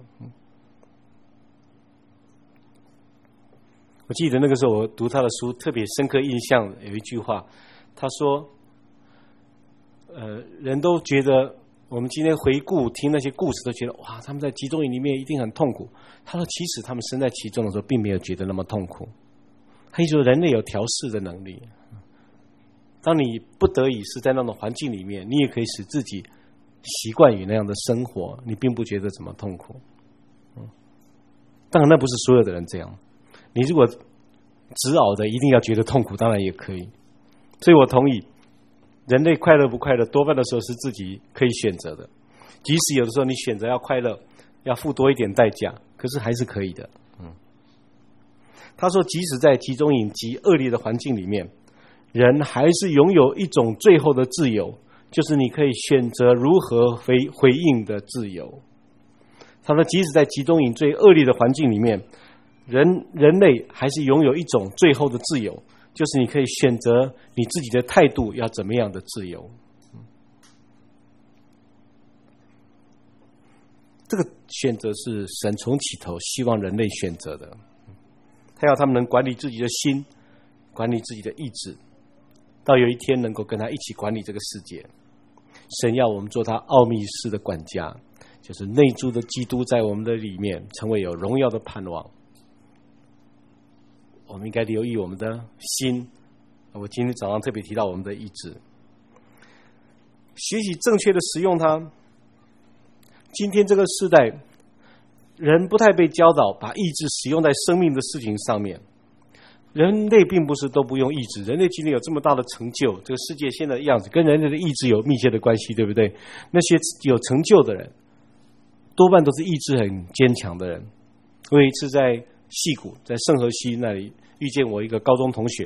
我记得那个时候我读他的书，特别深刻印象有一句话，他说呃，人都觉得我们今天回顾听那些故事都觉得哇，他们在集中营里面一定很痛苦。他说其实他们身在其中的时候并没有觉得那么痛苦。他就说人类有调试的能力，当你不得已是在那种环境里面，你也可以使自己习惯于那样的生活，你并不觉得怎么痛苦。嗯，当然那不是所有的人这样，你如果执拗的一定要觉得痛苦，当然也可以。所以我同意人类快乐不快乐多半的时候是自己可以选择的，即使有的时候你选择要快乐要付多一点代价，可是还是可以的。嗯，他说即使在集中营极恶劣的环境里面， 人还是拥有一种最后的自由，就是你可以选择如何回回应的自由。他说，即使在集中营最恶劣的环境里面，人人类还是拥有一种最后的自由，就是你可以选择你自己的态度要怎么样的自由。这个选择是神从起头希望人类选择的，他要他们能管理自己的心，管理自己的意志，到有一天能够跟他一起管理这个世界。神要我们做他奥秘式的管家，就是内住的基督在我们的里面成为有荣耀的盼望。我们应该留意我们的心，我今天早上特别提到我们的意志，学习正确的使用它。今天这个时代，人不太被教导把意志使用在生命的事情上面。人类并不是都不用意志，人类今天有这么大的成就，这个世界现在的样子跟人类的意志有密切的关系，对不对？那些有成就的人多半都是意志很坚强的人。我有一次在矽谷，在圣河西那里遇见我一个高中同学，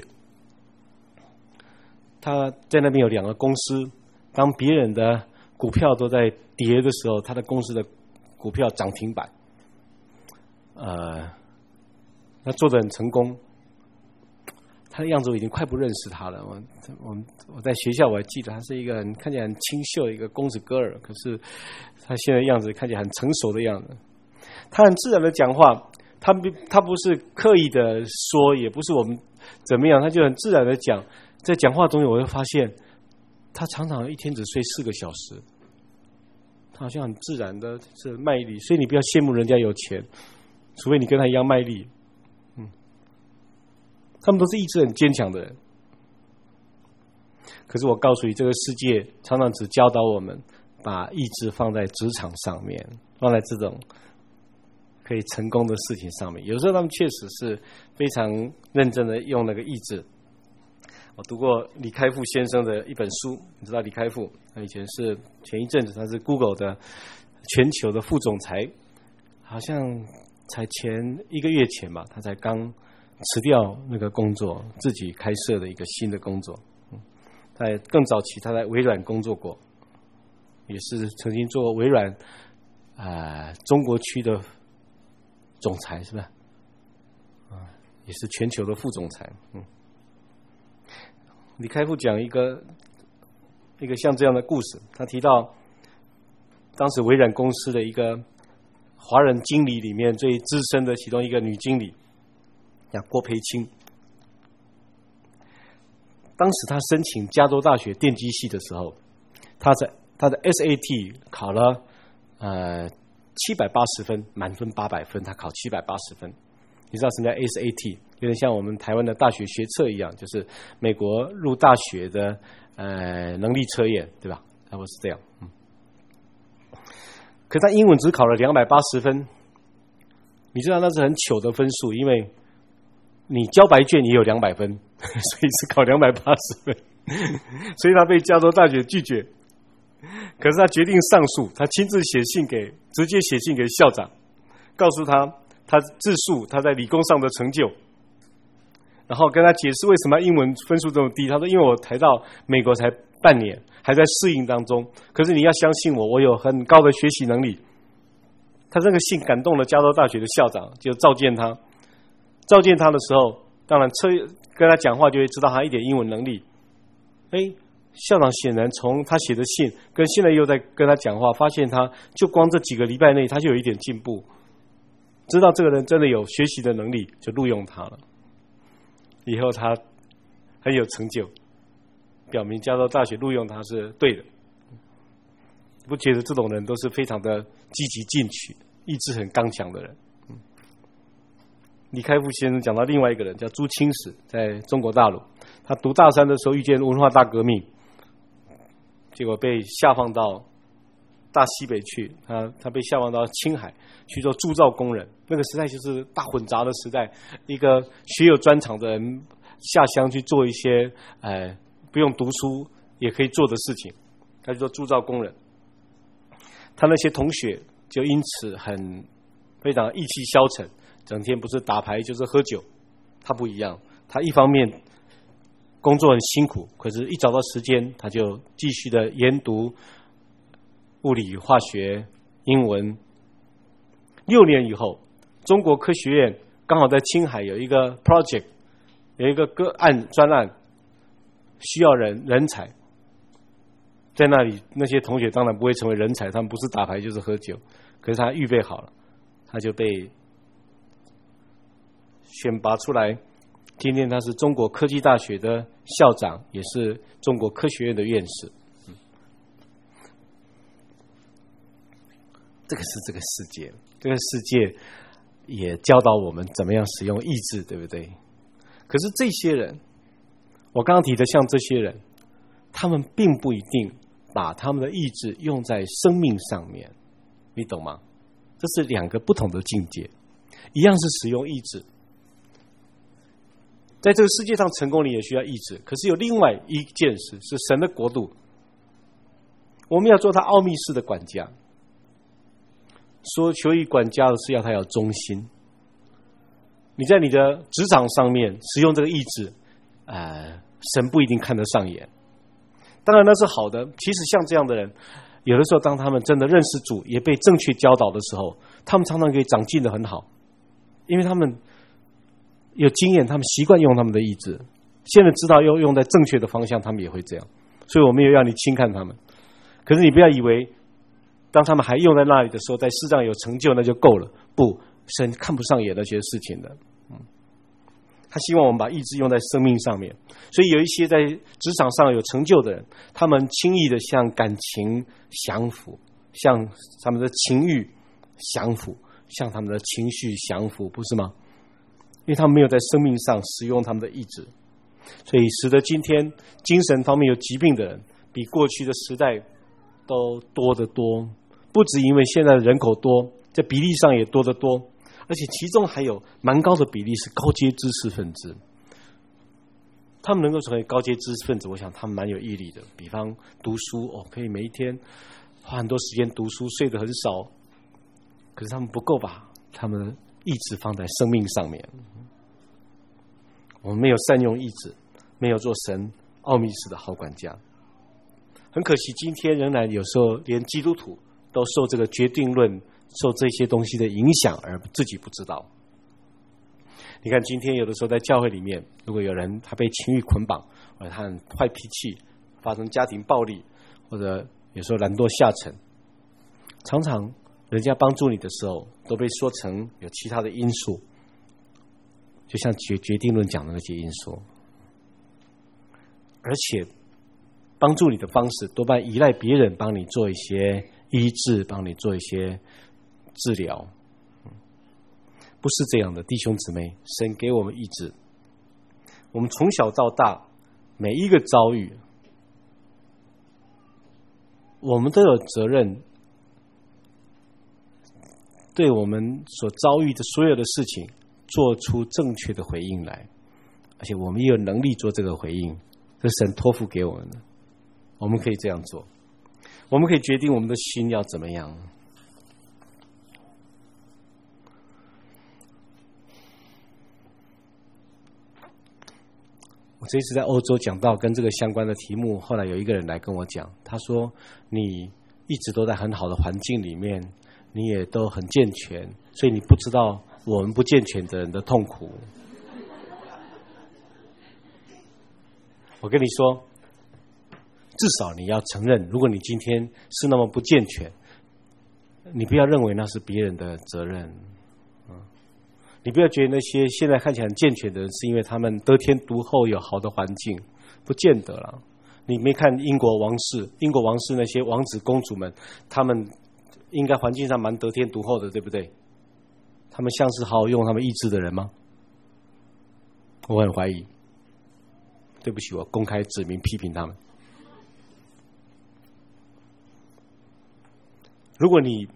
他在那边有两个公司，当别人的股票都在跌的时候，他的公司的股票涨停板，呃，他做得很成功。他的样子我已经快不认识他了。我我我在学校我还记得他是一个很看起来很清秀的一个公子哥儿，可是他现在样子看起来很成熟的样子。他很自然的讲话，他他不是刻意的说，也不是我们怎么样，他就很自然的讲。在讲话中，我会发现他常常一天只睡四个小时，他好像很自然的是卖力。所以你不要羡慕人家有钱，除非你跟他一样卖力。他们都是意志很坚强的人，可是我告诉你，这个世界常常只教导我们把意志放在职场上面，放在这种可以成功的事情上面。有时候他们确实是非常认真的用那个意志。我读过李开复先生的一本书，你知道李开复他以前是前一阵子他是 Google 的全球的副总裁，好像才前一个月前吧，他才刚辞掉那个工作，自己开设的一个新的工作。他更早期他在微软工作过，也是曾经做微软啊、呃、中国区的总裁，是吧？啊，也是全球的副总裁。嗯，李开复讲一个一个像这样的故事，他提到当时微软公司的一个华人经理里面最资深的其中一个女经理，叫郭培清。当时他申请加州大学电机系的时候，他在他的 S A T 考了呃七百八十分，满分八百分，他考七百八十分。你知道什么叫 S A T？ 有点像我们台湾的大学学测一样，就是美国入大学的呃能力测验，对吧？差不多是这样。嗯。可他英文只考了两百八十分，你知道那是很糗的分数，因为你交白卷也有两百分，所以是考两百八十分，所以他被加州大学拒绝。可是他决定上诉，他亲自写信给，直接写信给校长，告诉他他自述他在理工上的成就，然后跟他解释为什么英文分数这么低。他说：“因为我才到美国才半年，还在适应当中。可是你要相信我，我有很高的学习能力。”他这个信感动了加州大学的校长，就召见他。召见他的时候，当然车跟他讲话就会知道他一点英文能力。哎，校长显然从他写的信跟现在又在跟他讲话，发现他就光这几个礼拜内他就有一点进步，知道这个人真的有学习的能力，就录用他了。以后他很有成就，表明加州大学录用他是对的。不觉得这种人都是非常的积极进取、意志很刚强的人。李开复先生讲到另外一个人叫朱清史，在中国大陆，他读大三的时候遇见文化大革命，结果被下放到大西北去，他他被下放到青海去做铸造工人。那个时代就是大混杂的时代，一个学有专长的人下乡去做一些呃不用读书也可以做的事情，他就做铸造工人。他那些同学就因此很非常意气消沉，整天不是打牌就是喝酒。他不一样，他一方面工作很辛苦，可是一找到时间，他就继续的研读物理、化学、英文。六年以后，中国科学院刚好在青海有一个 project， 有一个个案专案，需要人人才。在那里，那些同学当然不会成为人才，他们不是打牌就是喝酒，可是他预备好了，他就被选拔出来。今天他是中国科技大学的校长，也是中国科学院的院士。嗯、这个是这个世界，这个世界也教导我们怎么样使用意志，对不对？可是这些人，我刚刚提的像这些人，他们并不一定把他们的意志用在生命上面，你懂吗？这是两个不同的境界。一样是使用意志，在这个世界上成功，你也需要意志。可是有另外一件事，是神的国度，我们要做他奥秘式的管家。说求于管家的是要他有忠心。你在你的职场上面使用这个意志，呃，神不一定看得上眼。当然那是好的。其实像这样的人，有的时候当他们真的认识主，也被正确教导的时候，他们常常可以长进得很好，因为他们有经验，他们习惯用他们的意志，现在知道要用在正确的方向，他们也会这样。所以我没有让你轻看他们，可是你不要以为当他们还用在那里的时候，在世上有成就那就够了。不，神看不上眼那些事情的。嗯，他希望我们把意志用在生命上面。所以有一些在职场上有成就的人，他们轻易的向感情降服，向他们的情欲降服，向他们的情绪降服，不是吗？因为他们没有在生命上使用他们的意志，所以使得今天精神方面有疾病的人比过去的时代都多得多。不只因为现在的人口多，在比例上也多得多，而且其中还有蛮高的比例是高阶知识分子。他们能够成为高阶知识分子，我想他们蛮有毅力的。比方读书，哦，可以每一天花很多时间读书，睡得很少，可是他们不够把他们的意志放在生命上面。我们没有善用意志，没有做神奥秘式的好管家。很可惜，今天仍然有时候连基督徒都受这个决定论、受这些东西的影响，而自己不知道。你看，今天有的时候在教会里面，如果有人他被情欲捆绑，或者他很坏脾气，发生家庭暴力，或者有时候懒惰下沉，常常人家帮助你的时候，都被说成有其他的因素，就像决决定论讲的那些因素，而且帮助你的方式多半依赖别人帮你做一些医治，帮你做一些治疗。不是这样的，弟兄姊妹，神给我们意志，我们从小到大每一个遭遇，我们都有责任对我们所遭遇的所有的事情做出正确的回应来，而且我们也有能力做这个回应，这是神托付给我们的。我们可以这样做，我们可以决定我们的心要怎么样。我这一次在欧洲讲到跟这个相关的题目，后来有一个人来跟我讲，他说你一直都在很好的环境里面，你也都很健全，所以你不知道我们不健全的人的痛苦。我跟你说，至少你要承认，如果你今天是那么不健全，你不要认为那是别人的责任。你不要觉得那些现在看起来很健全的人是因为他们得天独厚有好的环境，不见得了。你没看英国王室，英国王室那些王子公主们，他们应该环境上蛮得天独厚的，对不对？他们像是好好用他们意志的人吗？我很怀疑。对不起，我公开指名批评他们。如果你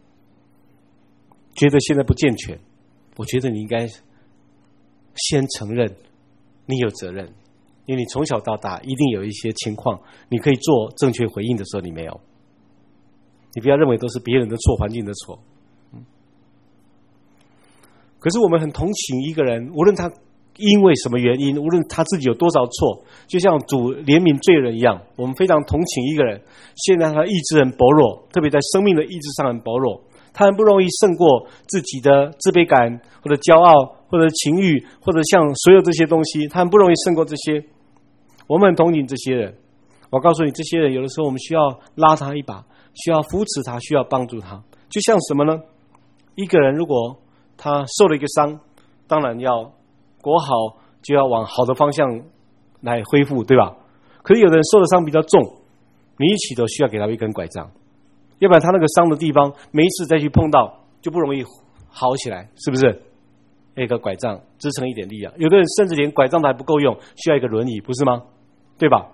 觉得现在不健全，我觉得你应该先承认你有责任，因为你从小到大一定有一些情况你可以做正确回应的时候你没有。你不要认为都是别人的错，环境的错。可是我们很同情一个人，无论他因为什么原因，无论他自己有多少错，就像主怜悯罪人一样，我们非常同情一个人，现在他的意志很薄弱，特别在生命的意志上很薄弱，他很不容易胜过自己的自卑感或者骄傲或者情欲或者像所有这些东西，他很不容易胜过这些。我们很同情这些人，我告诉你，这些人有的时候我们需要拉他一把，需要扶持他，需要帮助他。就像什么呢？一个人如果他受了一个伤，当然要国好就要往好的方向来恢复，对吧？可是有的人受的伤比较重，你一起都需要给他一根拐杖，要不然他那个伤的地方每一次再去碰到就不容易好起来，是不是？一个拐杖支撑一点力量，有的人甚至连拐杖都还不够用，需要一个轮椅，不是吗？对吧？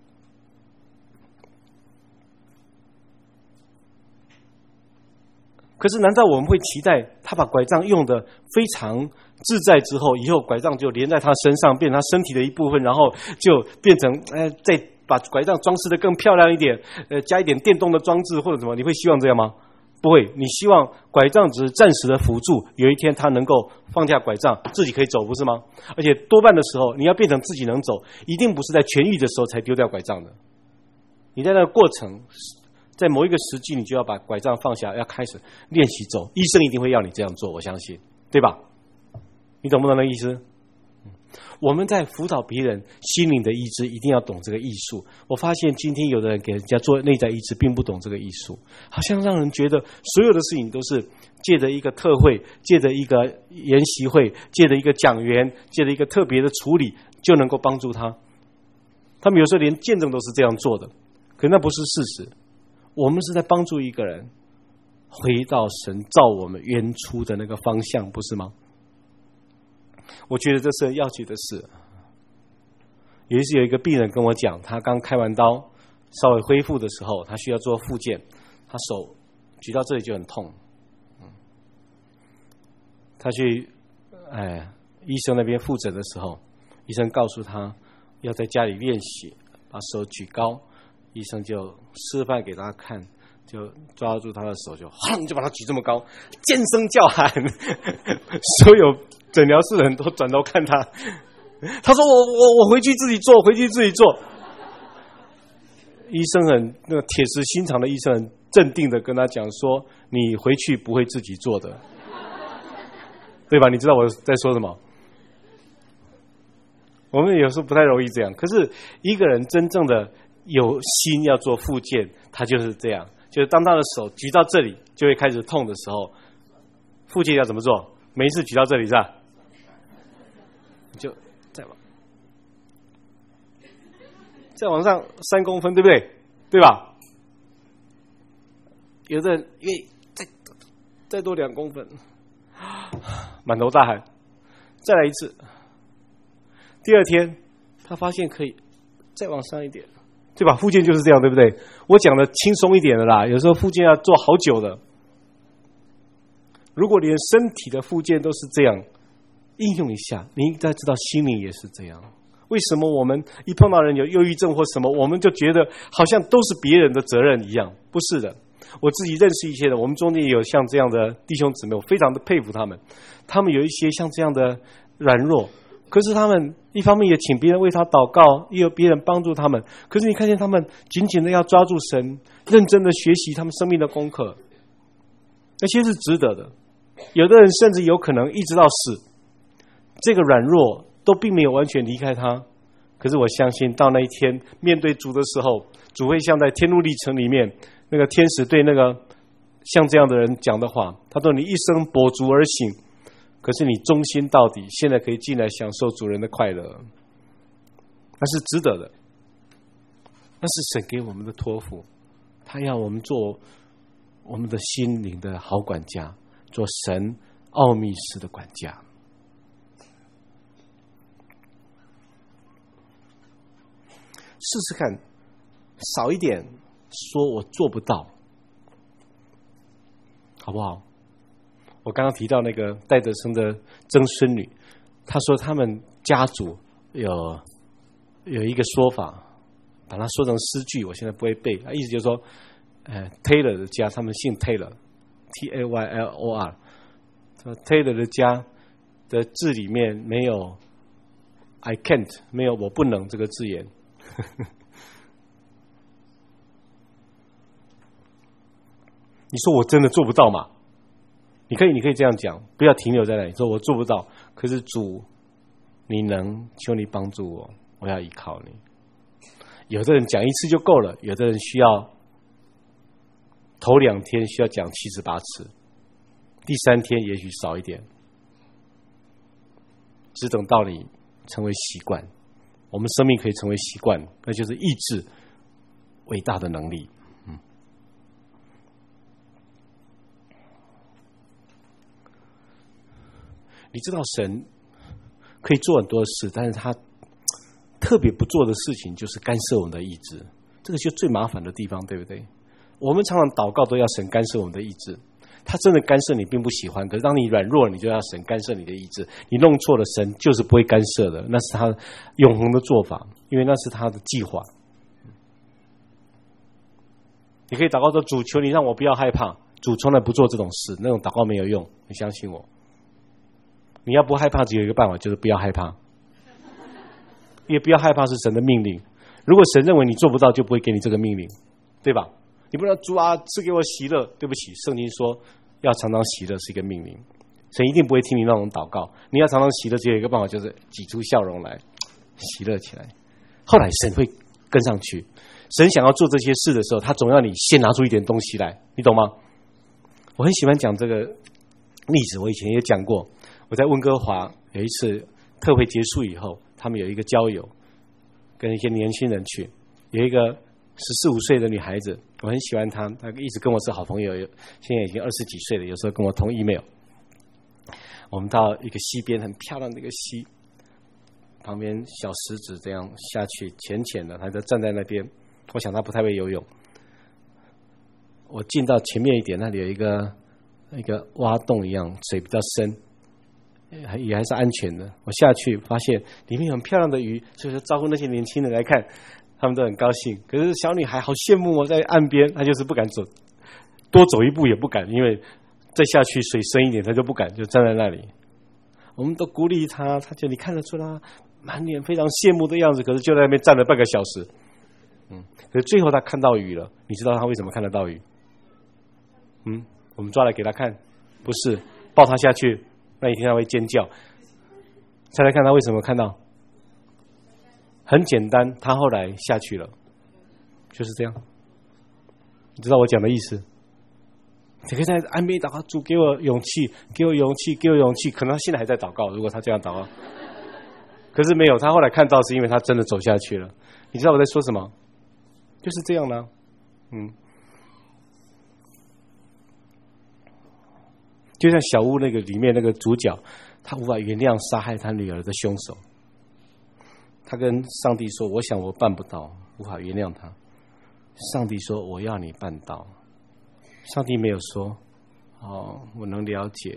可是难道我们会期待他把拐杖用得非常自在之后，以后拐杖就连在他身上，变成他身体的一部分，然后就变成呃，再把拐杖装饰得更漂亮一点，呃，加一点电动的装置或者什么？你会希望这样吗？不会，你希望拐杖只是暂时的辅助，有一天他能够放下拐杖，自己可以走，不是吗？而且多半的时候，你要变成自己能走，一定不是在痊愈的时候才丢掉拐杖的。你在那个过程，在某一个时机，你就要把拐杖放下，要开始练习走。医生一定会要你这样做，我相信，对吧？你懂不懂那个意思？我们在辅导别人心灵的医治，一定要懂这个艺术。我发现今天有的人给人家做内在医治，并不懂这个艺术，好像让人觉得所有的事情都是借着一个特会，借着一个研习会，借着一个讲员，借着一个特别的处理，就能够帮助他。他们有时候连见证都是这样做的，可那不是事实。我们是在帮助一个人回到神造我们原初的那个方向，不是吗？我觉得这是要紧的事。有一次有一个病人跟我讲，他刚开完刀，稍微恢复的时候，他需要做复健，他手举到这里就很痛。嗯，他去哎医生那边复诊的时候，医生告诉他要在家里练习，把手举高。医生就示范给他看，就抓住他的手，就轰就把他举这么高，尖声叫喊，所有诊疗室的人都转头看他。他说：“我我我回去自己做，回去自己做。”医生很那个铁石心肠的医生很镇定的跟他讲说：“你回去不会自己做的，对吧？你知道我在说什么？”我们有时候不太容易这样，可是一个人真正的有心要做复健，他就是这样，就是当他的手举到这里就会开始痛的时候，复健要怎么做？每一次举到这里是吧？就再往再往上三公分，对不对？对吧？有的人因为再再多两公分，满头大汗，再来一次。第二天他发现可以再往上一点。对吧？复健就是这样，对不对？我讲的轻松一点的啦，有时候复健要做好久的。如果连身体的复健都是这样，应用一下，你应该知道心灵也是这样。为什么我们一碰到人有忧郁症或什么，我们就觉得好像都是别人的责任一样？不是的，我自己认识一些的，我们中间也有像这样的弟兄姊妹，我非常的佩服他们。他们有一些像这样的软弱，可是他们一方面也请别人为他祷告，也有别人帮助他们。可是你看见他们紧紧的要抓住神，认真的学习他们生命的功课，那些是值得的。有的人甚至有可能一直到死，这个软弱都并没有完全离开他。可是我相信到那一天面对主的时候，主会像在天路历程里面那个天使对那个像这样的人讲的话，他说：“你一生跛足而行，可是你忠心到底，现在可以进来享受主人的快乐，那是值得的。那是神给我们的托付，他要我们做我们的心灵的好管家，做神奥秘式的管家。试试看，少一点说我做不到，好不好？我刚刚提到那个戴德生的曾孙女，她说他们家族有有一个说法，把它说成诗句，我现在不会背，意思就是说，呃 ，Taylor 的家，他们姓 Taylor，T A Y L O R， Taylor 的家的字里面没有 I can't， 没有我不能这个字眼。你说我真的做不到吗？你可以，你可以这样讲，不要停留在那里，说我做不到。可是主，你能，求你帮助我，我要依靠你。有的人讲一次就够了，有的人需要头两天需要讲七十八次，第三天也许少一点，只等到你成为习惯。我们生命可以成为习惯，那就是意志伟大的能力。嗯，你知道神可以做很多事，但是他特别不做的事情就是干涉我们的意志，这个就最麻烦的地方，对不对？我们常常祷告都要神干涉我们的意志，他真的干涉你并不喜欢，可是当你软弱了，你就要神干涉你的意志。你弄错了，神就是不会干涉的，那是他永恒的做法，因为那是他的计划。你可以祷告说，主，求你让我不要害怕。主从来不做这种事，那种祷告没有用，你相信我。你要不害怕，只有一个办法，就是不要害怕。因为不要害怕是神的命令，如果神认为你做不到，就不会给你这个命令，对吧？你不能主啊，赐给我喜乐。对不起，圣经说要常常喜乐是一个命令，神一定不会听你那种祷告。你要常常喜乐，只有一个办法，就是挤出笑容来，喜乐起来。后来神会跟上去。神想要做这些事的时候，他总要你先拿出一点东西来，你懂吗？我很喜欢讲这个例子，我以前也讲过。我在温哥华有一次特会结束以后，他们有一个郊游，跟一些年轻人去，有一个十四五岁的女孩子，我很喜欢她，她一直跟我是好朋友，现在已经二十几岁了，有时候跟我通 email。我们到一个溪边，很漂亮的一个溪，旁边小石子这样下去，浅浅的，她就站在那边。我想她不太会游泳。我进到前面一点，那里有一个一个挖洞一样，水比较深。也还是安全的。我下去发现里面有很漂亮的鱼，所以说招呼那些年轻人来看，他们都很高兴。可是小女孩好羡慕我，在岸边，她就是不敢走，多走一步也不敢，因为再下去水深一点，她就不敢，就站在那里。我们都鼓励她，她就你看得出来，满脸非常羡慕的样子，可是就在那边站了半个小时。嗯，可是最后她看到鱼了，你知道她为什么看得到鱼？嗯，我们抓来给她看，不是抱她下去。那一天他会尖叫，猜猜看他为什么看到？很简单，他后来下去了，就是这样。你知道我讲的意思？你可以在岸边祷告，主给我勇气，给我勇气，给我勇气。可能他现在还在祷告，如果他这样祷告，可是没有，他后来看到是因为他真的走下去了。你知道我在说什么？就是这样呢，嗯。就像小屋那个里面那个主角，他无法原谅杀害他女儿的凶手。他跟上帝说：“我想我办不到，无法原谅他。”上帝说：“我要你办到。”上帝没有说：“哦，我能了解。”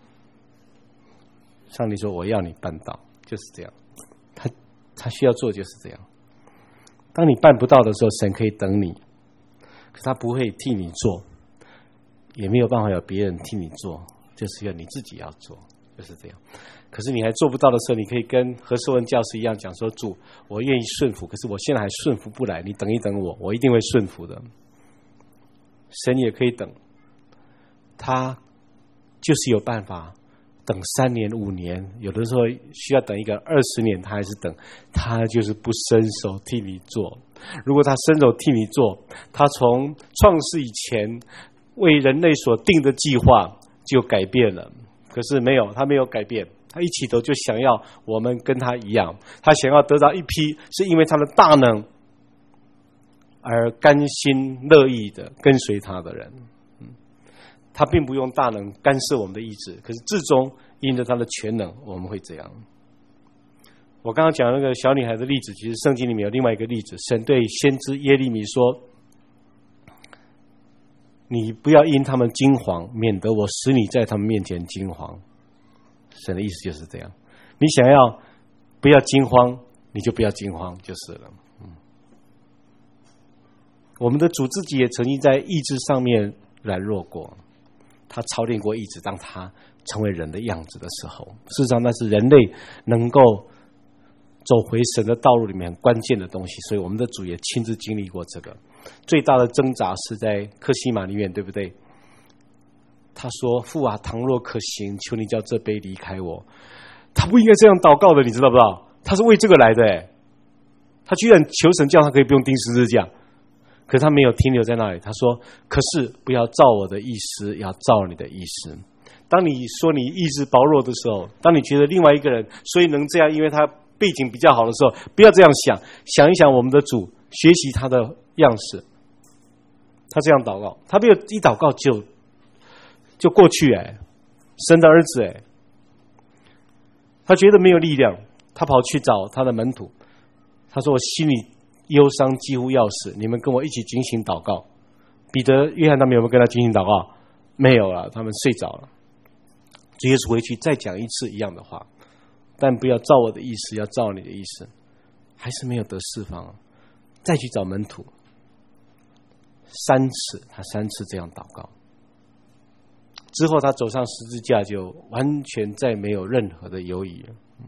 上帝说：“我要你办到。”就是这样。他他需要做就是这样。当你办不到的时候，神可以等你，可他不会替你做，也没有办法有别人替你做。就是要你自己要做，就是这样。可是你还做不到的时候，你可以跟何寿文教师一样讲说：“主，我愿意顺服，可是我现在还顺服不来，你等一等我，我一定会顺服的。”神也可以等，他就是有办法等三年五年，有的时候需要等一个二十年，他还是等，他就是不伸手替你做。如果他伸手替你做，他从创世以前为人类所定的计划就改变了。可是没有，他没有改变，他一起头就想要我们跟他一样，他想要得到一批是因为他的大能而甘心乐意的跟随他的人。他并不用大能干涉我们的意志，可是至终因着他的全能，我们会这样。我刚刚讲那个小女孩的例子，其实圣经里面有另外一个例子，神对先知耶利米说：“你不要因他们惊惶，免得我使你在他们面前惊惶。”神的意思就是这样，你想要不要惊慌，你就不要惊慌就是了。嗯，我们的主自己也曾经在意志上面软弱过，他操练过意志，当他成为人的样子的时候，事实上那是人类能够走回神的道路里面很关键的东西，所以我们的主也亲自经历过这个。最大的挣扎是在客西马里面，对不对？他说：父啊，倘若可行，求你叫这杯离开我。他不应该这样祷告的，你知道不知道？他是为这个来的诶，他居然求神叫他可以不用钉十字架，可是他没有停留在那里。他说：可是不要照我的意思，要照你的意思。当你说你意志薄弱的时候，当你觉得另外一个人所以能这样，因为他背景比较好的时候，不要这样想，想一想我们的主，学习他的样式。他这样祷告，他没有一祷告就就过去哎，神的儿子哎，他觉得没有力量，他跑去找他的门徒，他说：我心里忧伤几乎要死，你们跟我一起警醒祷告。彼得、约翰他们有没有跟他警醒祷告？没有了，他们睡着了。主耶稣回去再讲一次一样的话，但不要照我的意思，要照你的意思。还是没有得释放，再去找门徒，三次，他三次这样祷告之后，他走上十字架就完全再没有任何的犹疑了。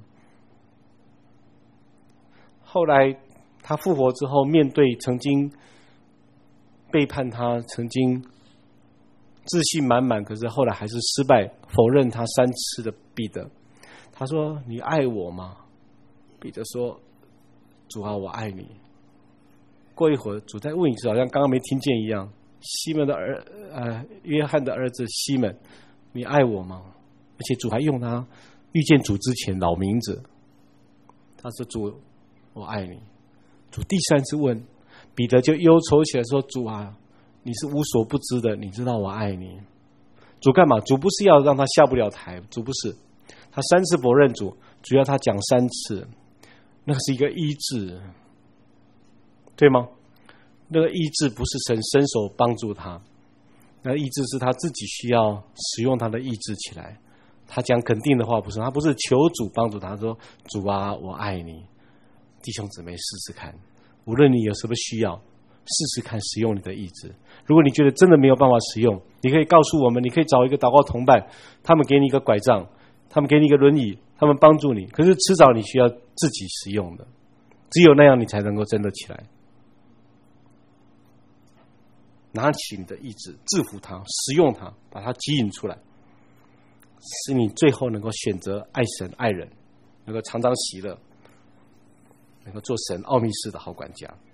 后来他复活之后，面对曾经背叛他、曾经自信满满，可是后来还是失败否认他三次的彼得，他说：你爱我吗？彼得说：主啊，我爱你。过一会儿主再问一次，好像刚刚没听见一样，西门的儿呃约翰的儿子西门，你爱我吗？而且主还用他遇见主之前老名字，他说：主，我爱你。主第三次问彼得，就忧愁起来说：主啊，你是无所不知的，你知道我爱你。主干嘛？主不是要让他下不了台，主不是，他三次否认主，主要他讲三次，那是一个医治，对吗？那个医治不是神伸手帮助他，那个医治是他自己需要使用他的意志起来。他讲肯定的话不是，他不是求主帮助他，他说：主啊，我爱你。弟兄姊妹，试试看，无论你有什么需要，试试看使用你的意志。如果你觉得真的没有办法使用，你可以告诉我们，你可以找一个祷告同伴，他们给你一个拐杖，他们给你一个轮椅，他们帮助你。可是迟早你需要自己使用的，只有那样你才能够真的起来。拿起你的意志，制服它，使用它，把它吸引出来，使你最后能够选择爱神爱人，能够常常喜乐，能够做神奥秘式的好管家。